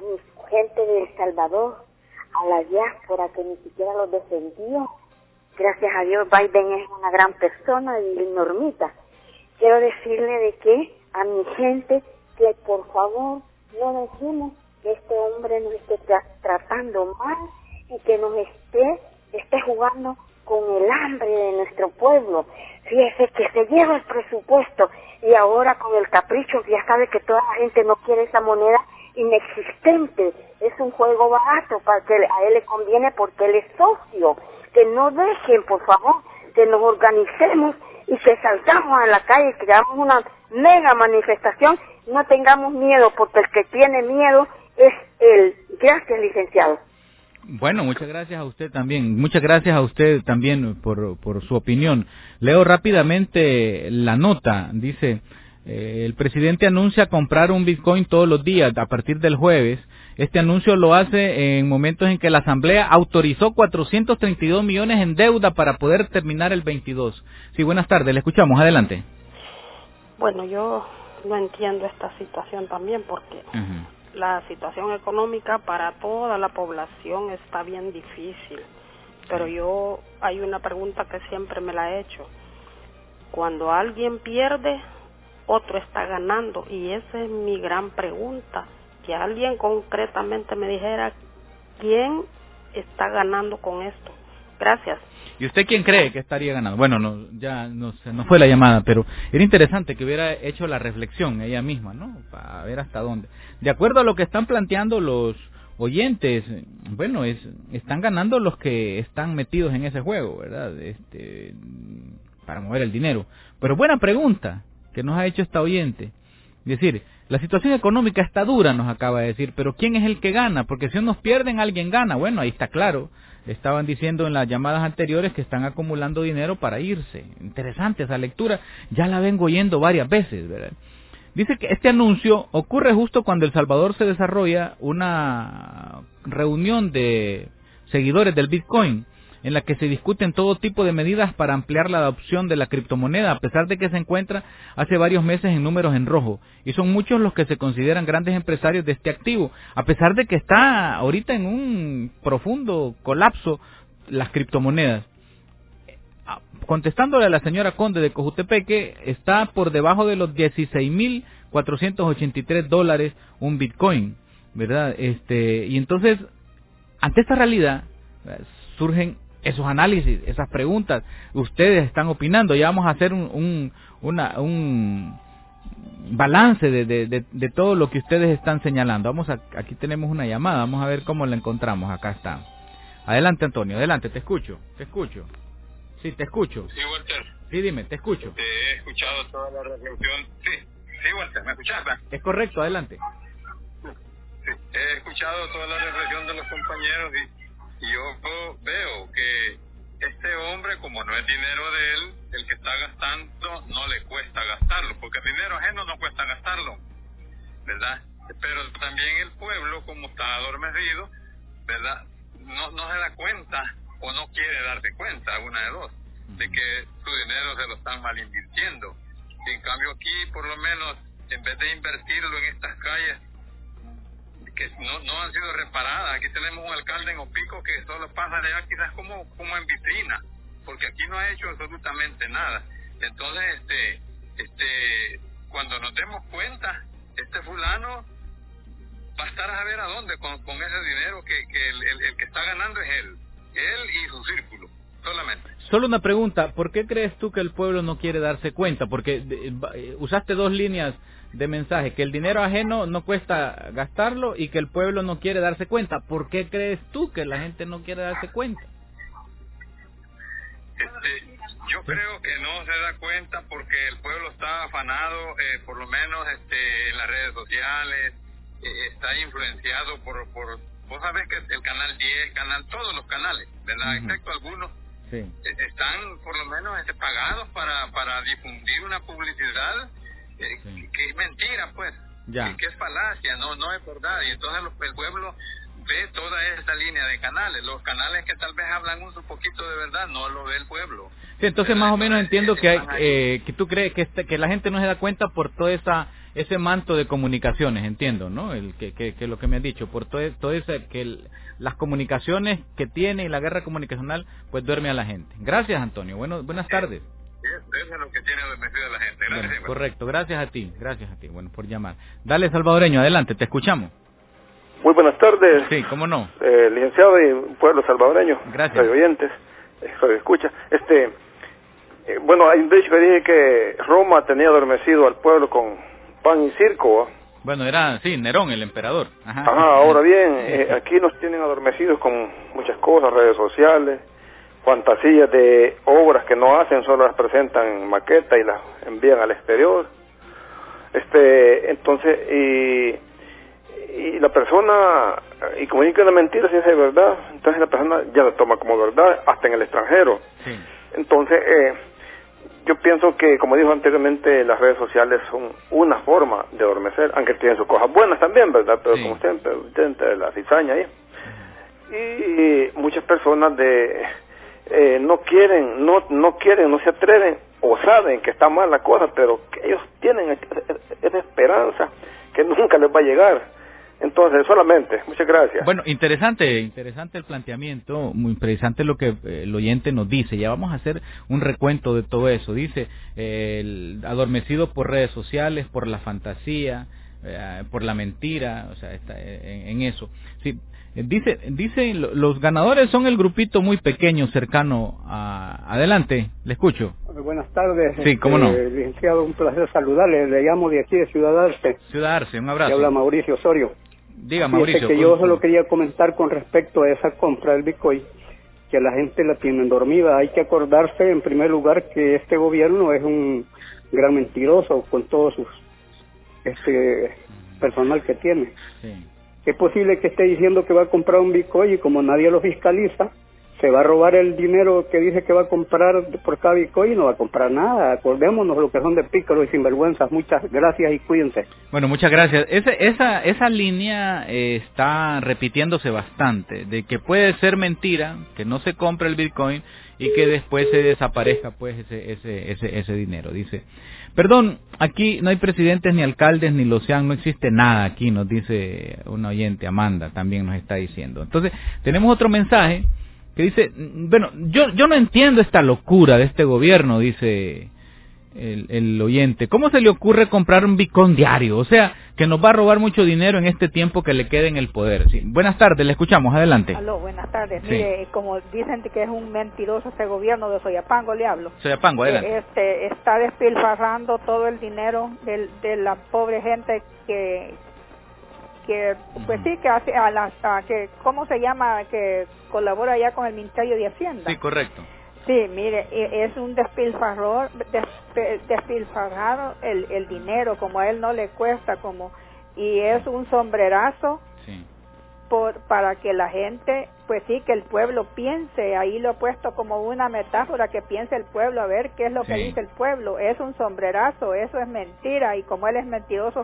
de El Salvador, a la diáspora que ni siquiera los defendió. Gracias a Dios, Biden es una gran persona y normita. Quiero decirle de que a mi gente que por favor no dejemos que este hombre nos esté tratando mal y que nos esté jugando con el hambre de nuestro pueblo. Fíjese que se lleva el presupuesto y ahora con el capricho, que ya sabe que toda la gente no quiere esa moneda inexistente. Es un juego barato para que a él le conviene porque él es socio. Que no dejen, por favor, que nos organicemos y que salgamos a la calle, que hagamos una mega manifestación, no tengamos miedo, porque el que tiene miedo es él. Gracias, licenciado. Bueno, muchas gracias a usted también. Muchas gracias a usted también por su opinión. Leo rápidamente la nota. Dice, el presidente anuncia comprar un Bitcoin todos los días a partir del jueves. Este anuncio lo hace en momentos en que la Asamblea autorizó 432 millones en deuda para poder terminar el 22. Sí, buenas tardes, le escuchamos, adelante. Bueno, yo no entiendo esta situación también porque la situación económica para toda la población está bien difícil. Pero hay una pregunta que siempre me la he hecho. Cuando alguien pierde, otro está ganando, y esa es mi gran pregunta. Que alguien concretamente me dijera quién está ganando con esto. Gracias. ¿Y usted quién cree que estaría ganando? Bueno, no fue la llamada, pero era interesante que hubiera hecho la reflexión ella misma, ¿no? Para ver hasta dónde. De acuerdo a lo que están planteando los oyentes, bueno, están ganando los que están metidos en ese juego, ¿verdad? Para mover el dinero. Pero buena pregunta que nos ha hecho esta oyente. Es decir, la situación económica está dura, nos acaba de decir, pero ¿quién es el que gana? Porque si unos pierden, alguien gana. Bueno, ahí está claro. Estaban diciendo en las llamadas anteriores que están acumulando dinero para irse. Interesante esa lectura, ya la vengo oyendo varias veces, ¿verdad? Dice que este anuncio ocurre justo cuando El Salvador se desarrolla una reunión de seguidores del Bitcoin, en la que se discuten todo tipo de medidas para ampliar la adopción de la criptomoneda, a pesar de que se encuentra hace varios meses en números en rojo. Y son muchos los que se consideran grandes empresarios de este activo, a pesar de que está ahorita en un profundo colapso las criptomonedas. Contestándole a la señora Conde de Cojutepeque, está por debajo de los $16,483 un Bitcoin, ¿verdad? Y entonces, ante esta realidad, surgen esos análisis, esas preguntas. Ustedes están opinando, ya vamos a hacer un balance de todo lo que ustedes están señalando. Aquí tenemos una llamada, vamos a ver cómo la encontramos. Acá está. Adelante, Antonio, adelante, te escucho. Sí, te escucho. Sí, Walter. Sí, dime, te escucho. Te he escuchado toda la reflexión. Sí, Walter, ¿me escuchas? Es correcto, adelante. Sí, he escuchado toda la reflexión de los compañeros y yo veo que este hombre, como no es dinero de él, el que está gastando no le cuesta gastarlo, porque el dinero ajeno no cuesta gastarlo, ¿verdad? Pero también el pueblo, como está adormecido, ¿verdad? No se da cuenta o no quiere darse cuenta, una de dos, de que su dinero se lo están mal invirtiendo. Y en cambio aquí, por lo menos, en vez de invertirlo en estas calles que no han sido reparadas, aquí tenemos un alcalde en Opico que solo pasa de allá quizás como en vitrina, porque aquí no ha hecho absolutamente nada. Entonces, cuando nos demos cuenta, este fulano va a estar a ver a dónde con ese dinero que el que está ganando es él y su círculo, solamente. Solo una pregunta, ¿por qué crees tú que el pueblo no quiere darse cuenta? Porque usaste dos líneas de mensaje, que el dinero ajeno no cuesta gastarlo y que el pueblo no quiere darse cuenta. ¿Por qué crees tú que la gente no quiere darse cuenta? Yo creo que no se da cuenta porque el pueblo está afanado, por lo menos en las redes sociales, está influenciado por vos sabés que el canal 10, todos los canales, ¿verdad? Excepto algunos, están por lo menos pagados para difundir una publicidad que es mentira, pues, que es falacia, no es verdad. Y entonces el pueblo ve toda esta línea de canales, los canales que tal vez hablan un poquito de verdad, no lo ve el pueblo. Sí, entonces más o menos entiendo que tú crees que la gente no se da cuenta por toda ese manto de comunicaciones, entiendo, ¿no? Que lo que me han dicho, por todo ese las comunicaciones que tiene y la guerra comunicacional, pues duerme a la gente. Gracias, Antonio. Buenas tardes. Eso es lo que tiene adormecido a la gente. Gracias. Bueno, correcto, gracias a ti, bueno, por llamar. Dale, salvadoreño, adelante, te escuchamos. Muy buenas tardes. Sí, cómo no. Licenciado y pueblo salvadoreño. Gracias. Radio oyentes, radio escucha. Bueno, hay un dicho que dije que Roma tenía adormecido al pueblo con pan y circo, ¿eh? Bueno, era, Nerón, el emperador. Ajá, ahora bien, aquí nos tienen adormecidos con muchas cosas, redes sociales, fantasías de obras que no hacen, solo las presentan en maqueta y las envían al exterior. Entonces, y la persona, y comunica una mentira si es de verdad, entonces la persona ya la toma como verdad, hasta en el extranjero. Sí. Entonces, yo pienso que, como dijo anteriormente, las redes sociales son una forma de adormecer, aunque tienen sus cosas buenas también, ¿verdad? Pero como siempre, de la cizaña ahí. Y muchas personas no quieren, no se atreven, o saben que está mal la cosa, pero que ellos tienen esa esperanza que nunca les va a llegar. Entonces, solamente, muchas gracias. Bueno, interesante el planteamiento, muy interesante lo que el oyente nos dice. Ya vamos a hacer un recuento de todo eso. Dice, adormecido por redes sociales, por la fantasía, por la mentira, o sea, está en eso. Sí, dice, los ganadores son el grupito muy pequeño, cercano a... Adelante, le escucho. Buenas tardes. Sí, cómo no. Licenciado, un placer saludarle. Le llamo de aquí de Ciudad Arce. Ciudad Arce, un abrazo. Le habla Mauricio Osorio. Diga, Mauricio. Que yo solo quería comentar con respecto a esa compra del Bitcoin, que la gente la tiene dormida. Hay que acordarse, en primer lugar, que este gobierno es un gran mentiroso con todos sus personal que tiene. Sí. Es posible que esté diciendo que va a comprar un Bitcoin y como nadie lo fiscaliza, se va a robar el dinero que dice que va a comprar por cada Bitcoin y no va a comprar nada. Acordémonos lo que son de pícaros y sinvergüenzas. Muchas gracias y cuídense. Bueno, muchas gracias. Esa línea está repitiéndose bastante, de que puede ser mentira, que no se compre el Bitcoin y que después se desaparezca pues ese dinero. Dice, perdón, aquí no hay presidentes ni alcaldes ni lo sean, no existe nada aquí, nos dice una oyente, Amanda, también nos está diciendo. Entonces, tenemos otro mensaje que dice, bueno, yo no entiendo esta locura de este gobierno, dice el oyente. ¿Cómo se le ocurre comprar un Bitcoin diario? O sea, que nos va a robar mucho dinero en este tiempo que le quede en el poder. Sí. Buenas tardes, le escuchamos, adelante. Aló, buenas tardes. Sí. Mire, como dicen que es un mentiroso este gobierno de Soyapango, le hablo. Soyapango, adelante. Está despilfarrando todo el dinero de la pobre gente que pues sí, que hace que ¿cómo se llama? Que colabora ya con el Ministerio de Hacienda. Sí, correcto. Sí, mire, es un despilfarrador el dinero, como a él no le cuesta, y es un sombrerazo sí. Para que la gente, pues sí, que el pueblo piense. Ahí lo he puesto como una metáfora, que piense el pueblo, a ver qué es lo que dice el pueblo. Es un sombrerazo, eso es mentira, y como él es mentiroso,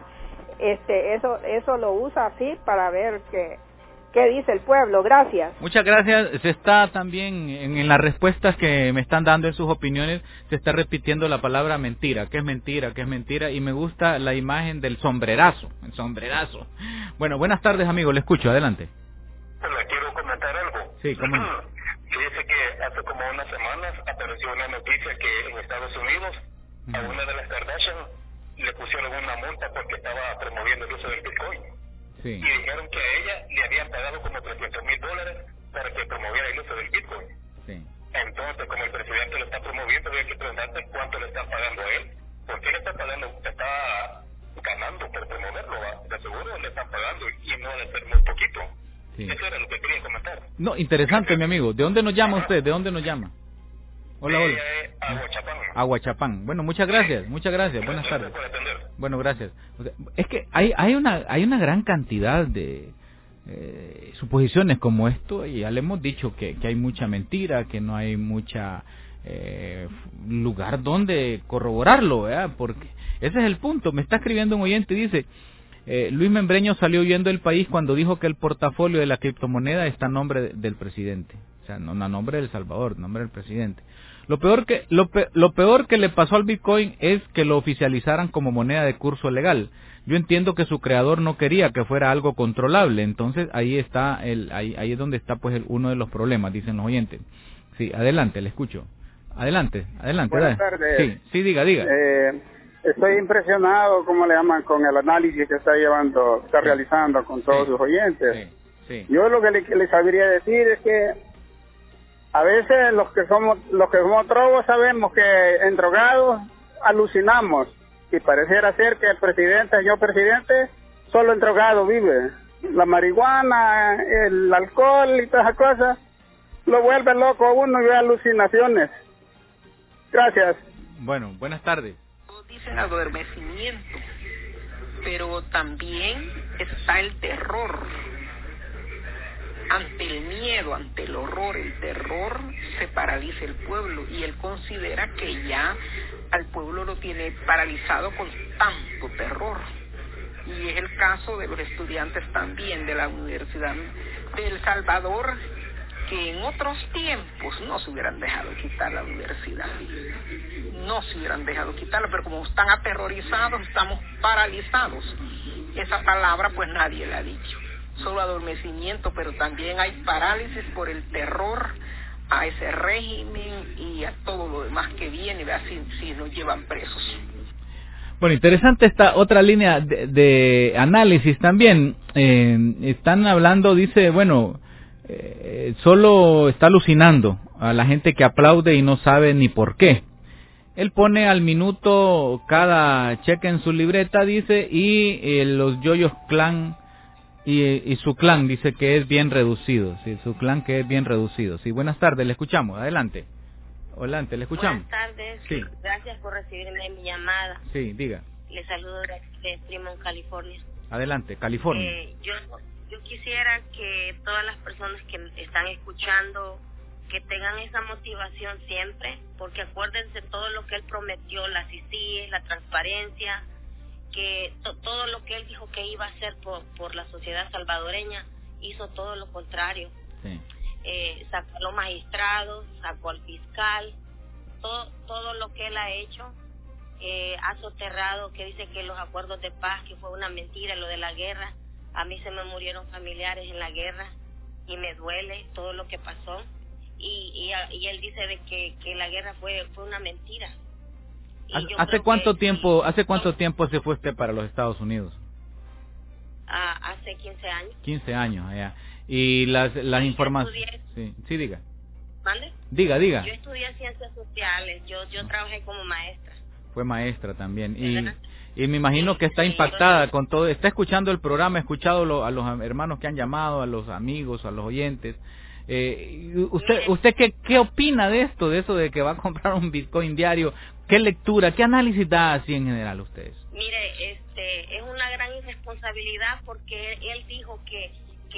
eso lo usa así para ver qué dice el pueblo. Gracias. Muchas gracias. Se está también en las respuestas que me están dando en sus opiniones, se está repitiendo la palabra mentira, que es mentira, y me gusta la imagen del sombrerazo, el sombrerazo. Bueno, buenas tardes, amigo, le escucho, adelante. Le quiero comentar algo. Sí, ¿cómo no? Fíjese que hace como unas semanas apareció una noticia que en Estados Unidos a una de las Kardashian le pusieron una multa porque estaba promoviendo el uso del Bitcoin. Sí. Y dijeron que a ella le habían pagado como $300,000 para que promoviera el uso del Bitcoin. Sí. Entonces, como el presidente lo está promoviendo, hay que preguntarse cuánto le están pagando a él. ¿Por qué le están pagando? Está ganando por promoverlo, de seguro le están pagando y no ha de ser muy poquito. Sí. Eso era lo que quería comentar. No, interesante, mi amigo. ¿De dónde nos llama usted? ¿De dónde nos llama? Hola. Aguachapán. Aguachapán. Bueno, muchas gracias. Buenas tardes. Bueno, gracias. O sea, es que hay una gran cantidad de suposiciones como esto, y ya le hemos dicho que hay mucha mentira, que no hay mucha lugar donde corroborarlo, ¿verdad? Porque ese es el punto. Me está escribiendo un oyente y dice, Luis Membreño salió huyendo del país cuando dijo que el portafolio de la criptomoneda está a nombre del presidente. O sea, no a nombre del Salvador, a nombre del presidente. Lo peor que le pasó al Bitcoin es que lo oficializaran como moneda de curso legal. Yo entiendo que su creador no quería que fuera algo controlable, entonces ahí está ahí es donde está pues uno de los problemas, dicen los oyentes. Sí, adelante, le escucho. Adelante. Buenas tardes. Sí, diga. Estoy impresionado, ¿cómo le llaman?, con el análisis que está realizando con todos sus oyentes. Sí. Yo lo que le sabría decir es que a veces los que somos drogos sabemos que en drogados alucinamos, y pareciera ser que el señor presidente, solo en drogado vive. La marihuana, el alcohol y todas esas cosas lo vuelve loco a uno y ve alucinaciones. Gracias. Bueno, buenas tardes. Dicen adormecimiento, pero también está el terror. Ante el miedo, ante el horror, el terror, se paraliza el pueblo, y él considera que ya al pueblo lo tiene paralizado con tanto terror. Y es el caso de los estudiantes también de la Universidad de El Salvador, que en otros tiempos no se hubieran dejado quitar la universidad. No se hubieran dejado quitarla, pero como están aterrorizados, estamos paralizados. Esa palabra pues nadie la ha dicho. Solo adormecimiento, pero también hay parálisis por el terror a ese régimen y a todo lo demás que viene, si nos llevan presos. Bueno, interesante esta otra línea de análisis también. Están hablando, dice, bueno, solo está alucinando a la gente que aplaude y no sabe ni por qué. Él pone al minuto cada cheque en su libreta, dice, y los yoyos clan Y su clan dice que es bien reducido, sí, su clan que es bien reducido. Sí, buenas tardes, le escuchamos, adelante. Adelante, le escuchamos. Buenas tardes, sí. Gracias por recibirme mi llamada. Sí, diga. Le saludo de Fremont, California. Adelante, California. Yo quisiera que todas las personas que están escuchando, que tengan esa motivación siempre, porque acuérdense todo lo que él prometió, la CICIE, la transparencia, que todo lo que él dijo que iba a hacer por la sociedad salvadoreña, hizo todo lo contrario. Sí. Sacó a los magistrados, sacó al fiscal, todo lo que él ha hecho, ha soterrado, que dice que los acuerdos de paz, que fue una mentira, lo de la guerra. A mí se me murieron familiares en la guerra y me duele todo lo que pasó. Y él dice de que la guerra fue una mentira. ¿Hace cuánto tiempo se fue usted para los Estados Unidos? Hace 15 años. 15 años, allá. Y las informaciones... Sí, diga. ¿Mande? Diga. Yo estudié ciencias sociales, yo trabajé como maestra. Fue maestra también. Y me imagino que está impactada con todo, está escuchando el programa, ha escuchado a los hermanos que han llamado, a los amigos, a los oyentes. ¿Usted qué opina de eso de que va a comprar un Bitcoin diario? ¿Qué lectura, qué análisis da así en general ustedes? Mire, es una gran irresponsabilidad porque él dijo que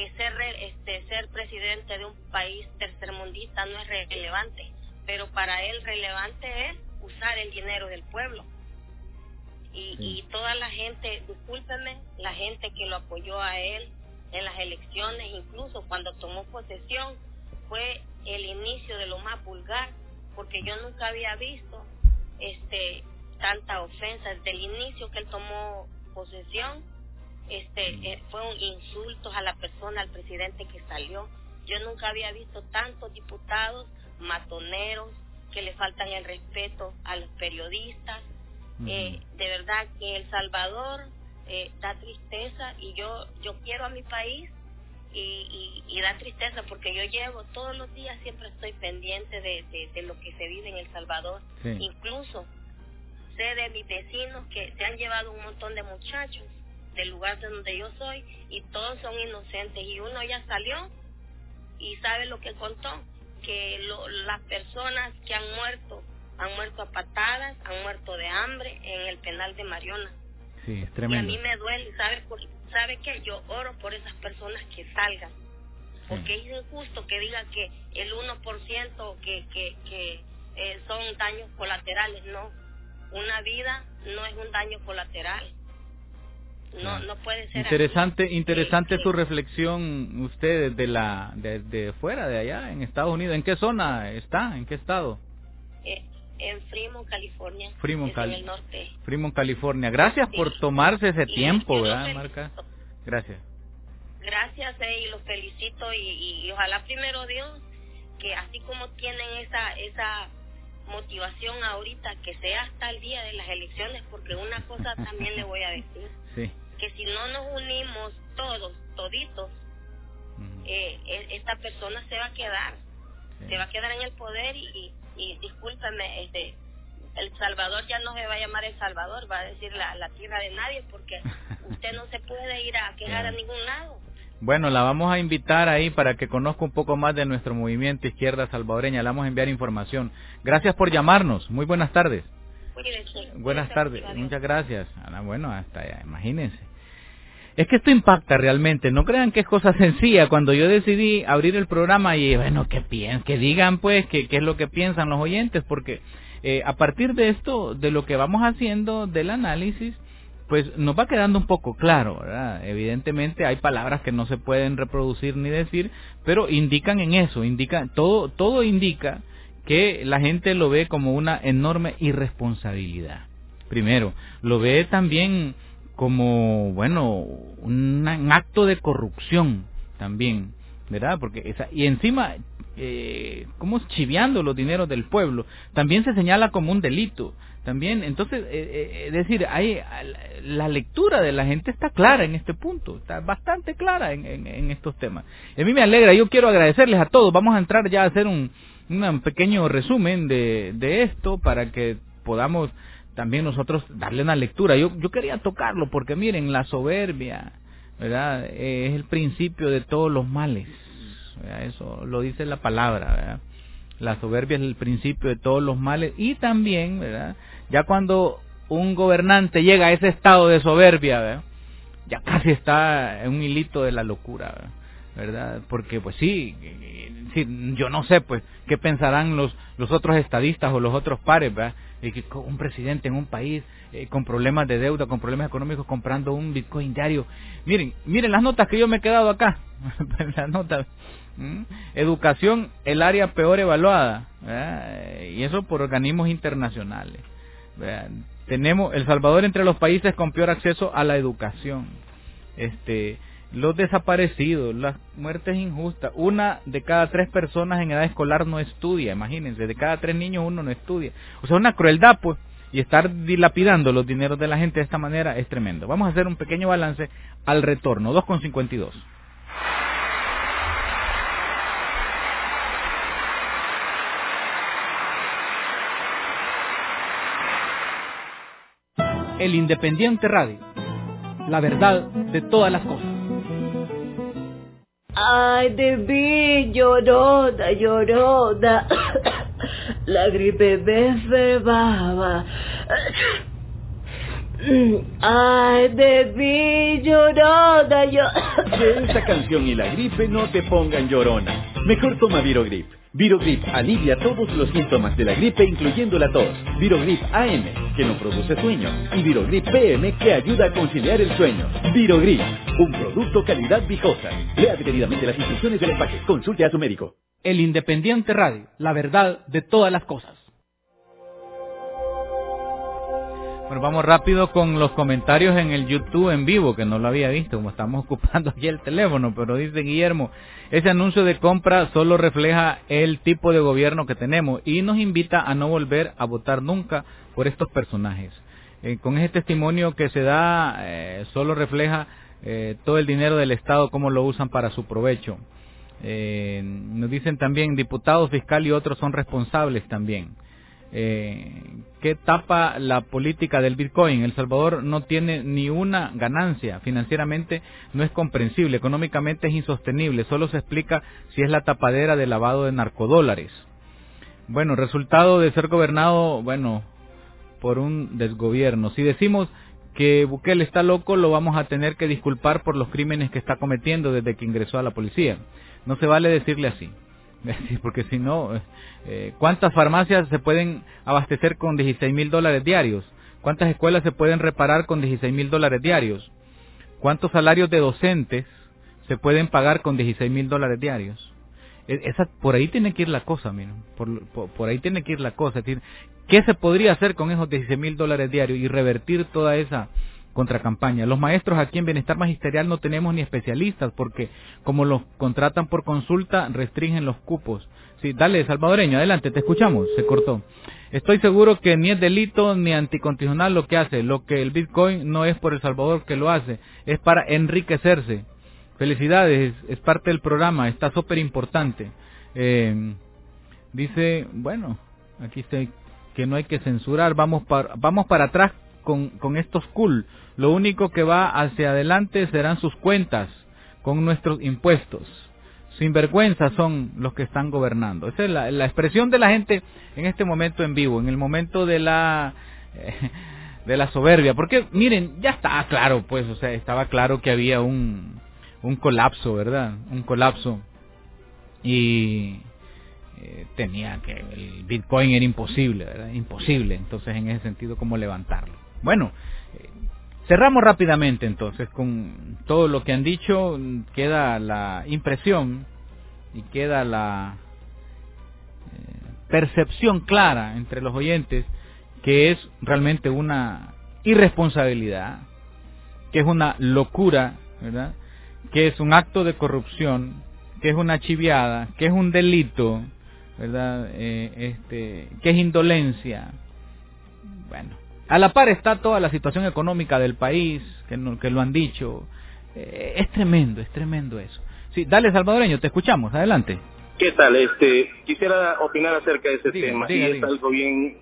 ser presidente de un país tercermundista no es relevante, pero para él relevante es usar el dinero del pueblo. Y toda la gente, discúlpeme, la gente que lo apoyó a él en las elecciones, incluso cuando tomó posesión, fue el inicio de lo más vulgar, porque yo nunca había visto tanta ofensa. Desde el inicio que él tomó posesión, fueron insultos a la persona, al presidente que salió. Yo nunca había visto tantos diputados matoneros que le faltan el respeto a los periodistas. De verdad que El Salvador da tristeza, y yo quiero a mi país y da tristeza porque yo llevo todos los días, siempre estoy pendiente de lo que se vive en El Salvador. Incluso sé de mis vecinos que se han llevado un montón de muchachos del lugar de donde yo soy y todos son inocentes, y uno ya salió y sabe lo que contó, que las personas que han muerto a patadas, han muerto de hambre en el penal de Mariona. Sí, es tremendo. Y a mí me duele, ¿sabe qué? Yo oro por esas personas que salgan, porque es injusto que digan que el 1% que son daños colaterales. No, una vida no es un daño colateral. No puede ser interesante su reflexión usted de fuera de allá en Estados Unidos. ¿En qué zona está? ¿En qué estado? En Fremont, California. En el norte. Fremont, California. Gracias por tomarse ese tiempo, ¿verdad, Marca? Gracias. Gracias, y los felicito, y ojalá primero Dios que así como tienen esa motivación ahorita, que sea hasta el día de las elecciones, porque una cosa también le voy a decir, que si no nos unimos toditos, esta persona se va a quedar en el poder, y discúlpeme, El Salvador ya no se va a llamar El Salvador, va a decir la tierra de nadie, porque usted no se puede ir a quejar a ningún lado. Bueno, la vamos a invitar ahí para que conozca un poco más de nuestro movimiento Izquierda Salvadoreña. Le vamos a enviar información. Gracias por llamarnos. Muy buenas tardes. Buenas tardes. Muchas gracias. Bueno, hasta allá, imagínense. Es que esto impacta realmente. No crean que es cosa sencilla. Cuando yo decidí abrir el programa y, bueno, que digan pues qué es lo que piensan los oyentes, porque a partir de esto, de lo que vamos haciendo, del análisis, pues nos va quedando un poco claro, ¿verdad? Evidentemente hay palabras que no se pueden reproducir ni decir, pero indican en eso, todo indica que la gente lo ve como una enorme irresponsabilidad. Primero, lo ve también como, bueno, un acto de corrupción también, ¿verdad? Porque y encima, como chiviando los dineros del pueblo, también se señala como un delito. También, entonces, es decir, la lectura de la gente está clara en este punto, está bastante clara en estos temas. A mí me alegra, yo quiero agradecerles a todos. Vamos a entrar ya a hacer un pequeño resumen de esto para que podamos también nosotros darle una lectura. Yo quería tocarlo porque miren, la soberbia, ¿verdad? Es el principio de todos los males, ¿verdad? Eso lo dice la palabra, ¿verdad? La soberbia es el principio de todos los males. Y también, ¿verdad?, ya cuando un gobernante llega a ese estado de soberbia, ¿verdad?, ya casi está en un hilito de la locura, ¿verdad? Porque pues sí, yo no sé pues qué pensarán los otros estadistas o los otros pares, ¿verdad? Que un presidente en un país con problemas de deuda, con problemas económicos, comprando un Bitcoin diario. Miren las notas que yo me he quedado acá. Las notas. Educación, el área peor evaluada, ¿verdad? Y eso por organismos internacionales, ¿verdad? Tenemos El Salvador entre los países con peor acceso a la educación. Los desaparecidos, las muertes injustas. 1 de cada 3 personas en edad escolar no estudia, imagínense, de cada 3 niños 1 no estudia. O sea, una crueldad, pues, y estar dilapidando los dineros de la gente de esta manera es tremendo. Vamos a hacer un pequeño balance al retorno, 2:52. El Independiente Radio, la verdad de todas las cosas. Ay, de mí, llorona, llorona, la gripe me enfermaba. Ay, de mí, llorona, Que esa canción y la gripe no te pongan llorona. Mejor toma Virogrip. Virogrip alivia todos los síntomas de la gripe, incluyendo la tos. Virogrip AM, que no produce sueño. Y Virogrip PM, que ayuda a conciliar el sueño. Virogrip, un producto calidad Vijosa. Lea detenidamente las instrucciones del empaque. Consulte a su médico. El Independiente Radio, la verdad de todas las cosas. Bueno, vamos rápido con los comentarios en el YouTube en vivo, que no lo había visto, como estamos ocupando aquí el teléfono, pero dice Guillermo, ese anuncio de compra solo refleja el tipo de gobierno que tenemos y nos invita a no volver a votar nunca por estos personajes. Con ese testimonio que se da, solo refleja todo el dinero del Estado, cómo lo usan para su provecho. Nos dicen también, diputados, fiscal y otros son responsables también. ¿Qué tapa la política del Bitcoin? El Salvador no tiene ni una ganancia, financieramente no es comprensible, económicamente es insostenible, solo se explica si es la tapadera de lavado de narcodólares. Bueno, resultado de ser gobernado, por un desgobierno. Si decimos que Bukele está loco, lo vamos a tener que disculpar por los crímenes que está cometiendo desde que ingresó a la policía. No se vale decirle así. Porque si no, ¿cuántas farmacias se pueden abastecer con $16,000 diarios? ¿Cuántas escuelas se pueden reparar con $16,000 diarios? ¿Cuántos salarios de docentes se pueden pagar con $16,000 diarios? Por ahí tiene que ir la cosa, miren, por ahí tiene que ir la cosa. Es decir, ¿qué se podría hacer con esos $16,000 diarios y revertir toda esa contracampaña? Los maestros aquí en Bienestar Magisterial no tenemos ni especialistas porque como los contratan por consulta restringen los cupos. Sí, dale, salvadoreño, adelante, te escuchamos. Se cortó. Estoy seguro que ni es delito ni anticonstitucional lo que hace. Lo que el Bitcoin no es por El Salvador que lo hace, es para enriquecerse. Felicidades, es parte del programa, está súper importante. Dice, aquí estoy, que no hay que censurar, vamos para atrás con estos cool. Lo único que va hacia adelante serán sus cuentas con nuestros impuestos. Sinvergüenzas son los que están gobernando. Esa es la expresión de la gente en este momento en vivo, en el momento de la soberbia. Porque miren, ya está claro, pues, o sea, estaba claro que había un colapso, ¿verdad? Un colapso. Y tenía que el Bitcoin era imposible, ¿verdad? Imposible. Entonces, en ese sentido, ¿cómo levantarlo? Bueno, cerramos rápidamente entonces con todo lo que han dicho. Queda la impresión y queda la percepción clara entre los oyentes que es realmente una irresponsabilidad, que es una locura, ¿verdad? Que es un acto de corrupción, que es una chiviada, que es un delito, ¿verdad? Que es indolencia. Bueno, a la par está toda la situación económica del país, que lo han dicho. Es tremendo eso. Sí, dale, salvadoreño, te escuchamos, adelante. ¿Qué tal? Quisiera opinar acerca de ese tema. Diga. Es algo bien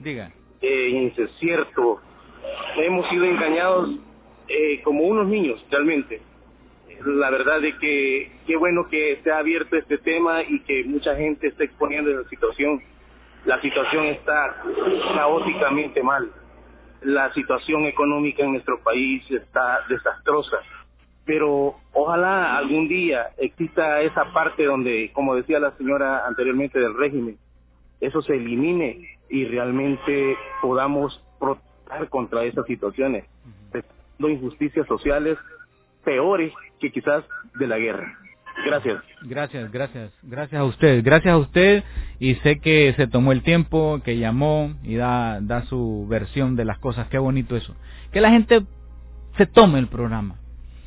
incierto. Hemos sido engañados como unos niños, realmente. la verdad de que qué bueno que se ha abierto este tema y que mucha gente está exponiendo esa situación. La situación está caóticamente mal. La situación económica en nuestro país está desastrosa. Pero ojalá algún día exista esa parte donde, como decía la señora anteriormente del régimen, eso se elimine y realmente podamos protestar contra esas situaciones, de injusticias sociales peores que quizás de la guerra. Gracias. Gracias a usted, y sé que se tomó el tiempo, que llamó y da su versión de las cosas. Qué bonito eso, que la gente se tome el programa.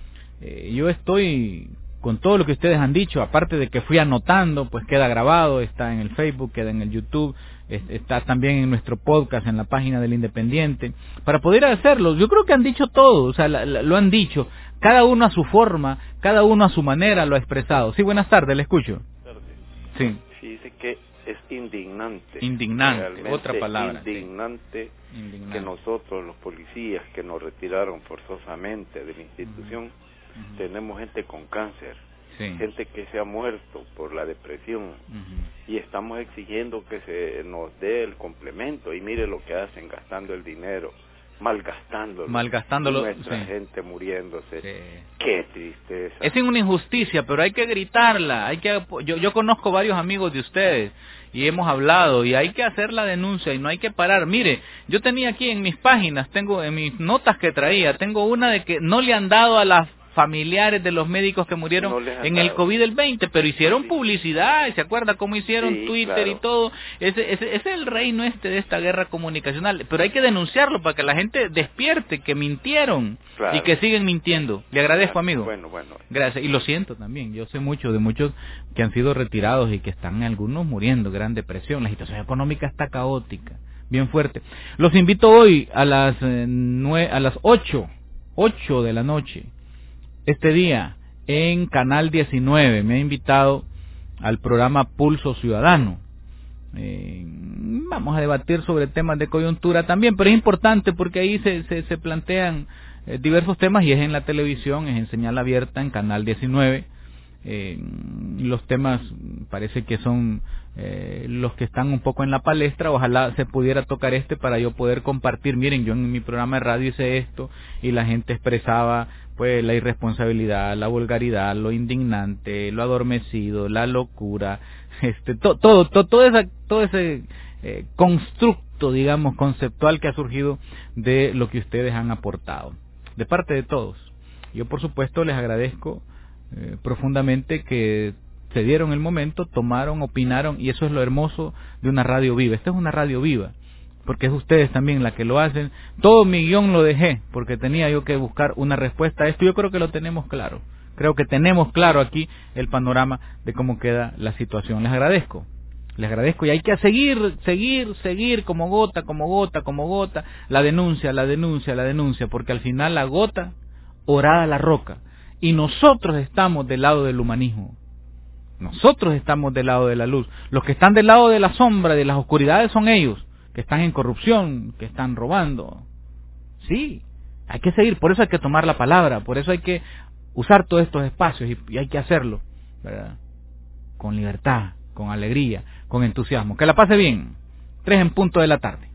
Yo estoy con todo lo que ustedes han dicho, aparte de que fui anotando, pues queda grabado, está en el Facebook, queda en el YouTube, está también en nuestro podcast, en la página del Independiente, para poder hacerlo. Yo creo que han dicho todo, o sea, lo han dicho, cada uno a su forma, cada uno a su manera lo ha expresado. Sí, buenas tardes, le escucho. Sí. Sí, dice que es indignante. Indignante, otra palabra. Indignante que nosotros, los policías que nos retiraron forzosamente de la institución, tenemos gente con cáncer, gente que se ha muerto por la depresión, y estamos exigiendo que se nos dé el complemento, y mire lo que hacen, gastando el dinero, malgastándolo, nuestra gente muriéndose. Qué tristeza. Es una injusticia, pero hay que gritarla, yo conozco varios amigos de ustedes y hemos hablado, y hay que hacer la denuncia y no hay que parar. Mire, yo tenía aquí en mis páginas, tengo en mis notas que traía, tengo una de que no le han dado a las familiares de los médicos que murieron en el COVID del 20, pero hicieron publicidad, y se acuerda cómo hicieron Twitter y todo. Ese es el reino de esta guerra comunicacional, pero hay que denunciarlo para que la gente despierte que mintieron y que siguen mintiendo. Le agradezco, amigo. Bueno. Gracias, y lo siento también, yo sé mucho de muchos que han sido retirados y que están algunos muriendo, gran depresión, la situación económica está caótica, bien fuerte. Los invito hoy a las 8 de la noche, este día, en Canal 19, me ha invitado al programa Pulso Ciudadano. Vamos a debatir sobre temas de coyuntura también, pero es importante porque ahí se plantean diversos temas, y es en la televisión, es en señal abierta, en Canal 19. Los temas parece que son los que están un poco en la palestra. Ojalá se pudiera tocar para yo poder compartir. Miren, yo en mi programa de radio hice esto y la gente expresaba pues la irresponsabilidad, la vulgaridad, lo indignante, lo adormecido, la locura, todo ese constructo, digamos, conceptual que ha surgido de lo que ustedes han aportado, de parte de todos. Yo, por supuesto, les agradezco profundamente que se dieron el momento, tomaron, opinaron, y eso es lo hermoso de una radio viva. Esta es una radio viva, porque es ustedes también la que lo hacen. Todo mi guión lo dejé, porque tenía yo que buscar una respuesta a esto. Yo creo que lo tenemos claro. Creo que tenemos claro aquí el panorama de cómo queda la situación. Les agradezco, y hay que seguir como gota, la denuncia, porque al final la gota orada la roca. Y nosotros estamos del lado del humanismo. Nosotros estamos del lado de la luz. Los que están del lado de la sombra, de las oscuridades, son ellos, que están en corrupción, que están robando. Sí, hay que seguir. Por eso hay que tomar la palabra. Por eso hay que usar todos estos espacios. Y hay que hacerlo, ¿verdad? Con libertad, con alegría, con entusiasmo. Que la pase bien. 3 en punto de la tarde.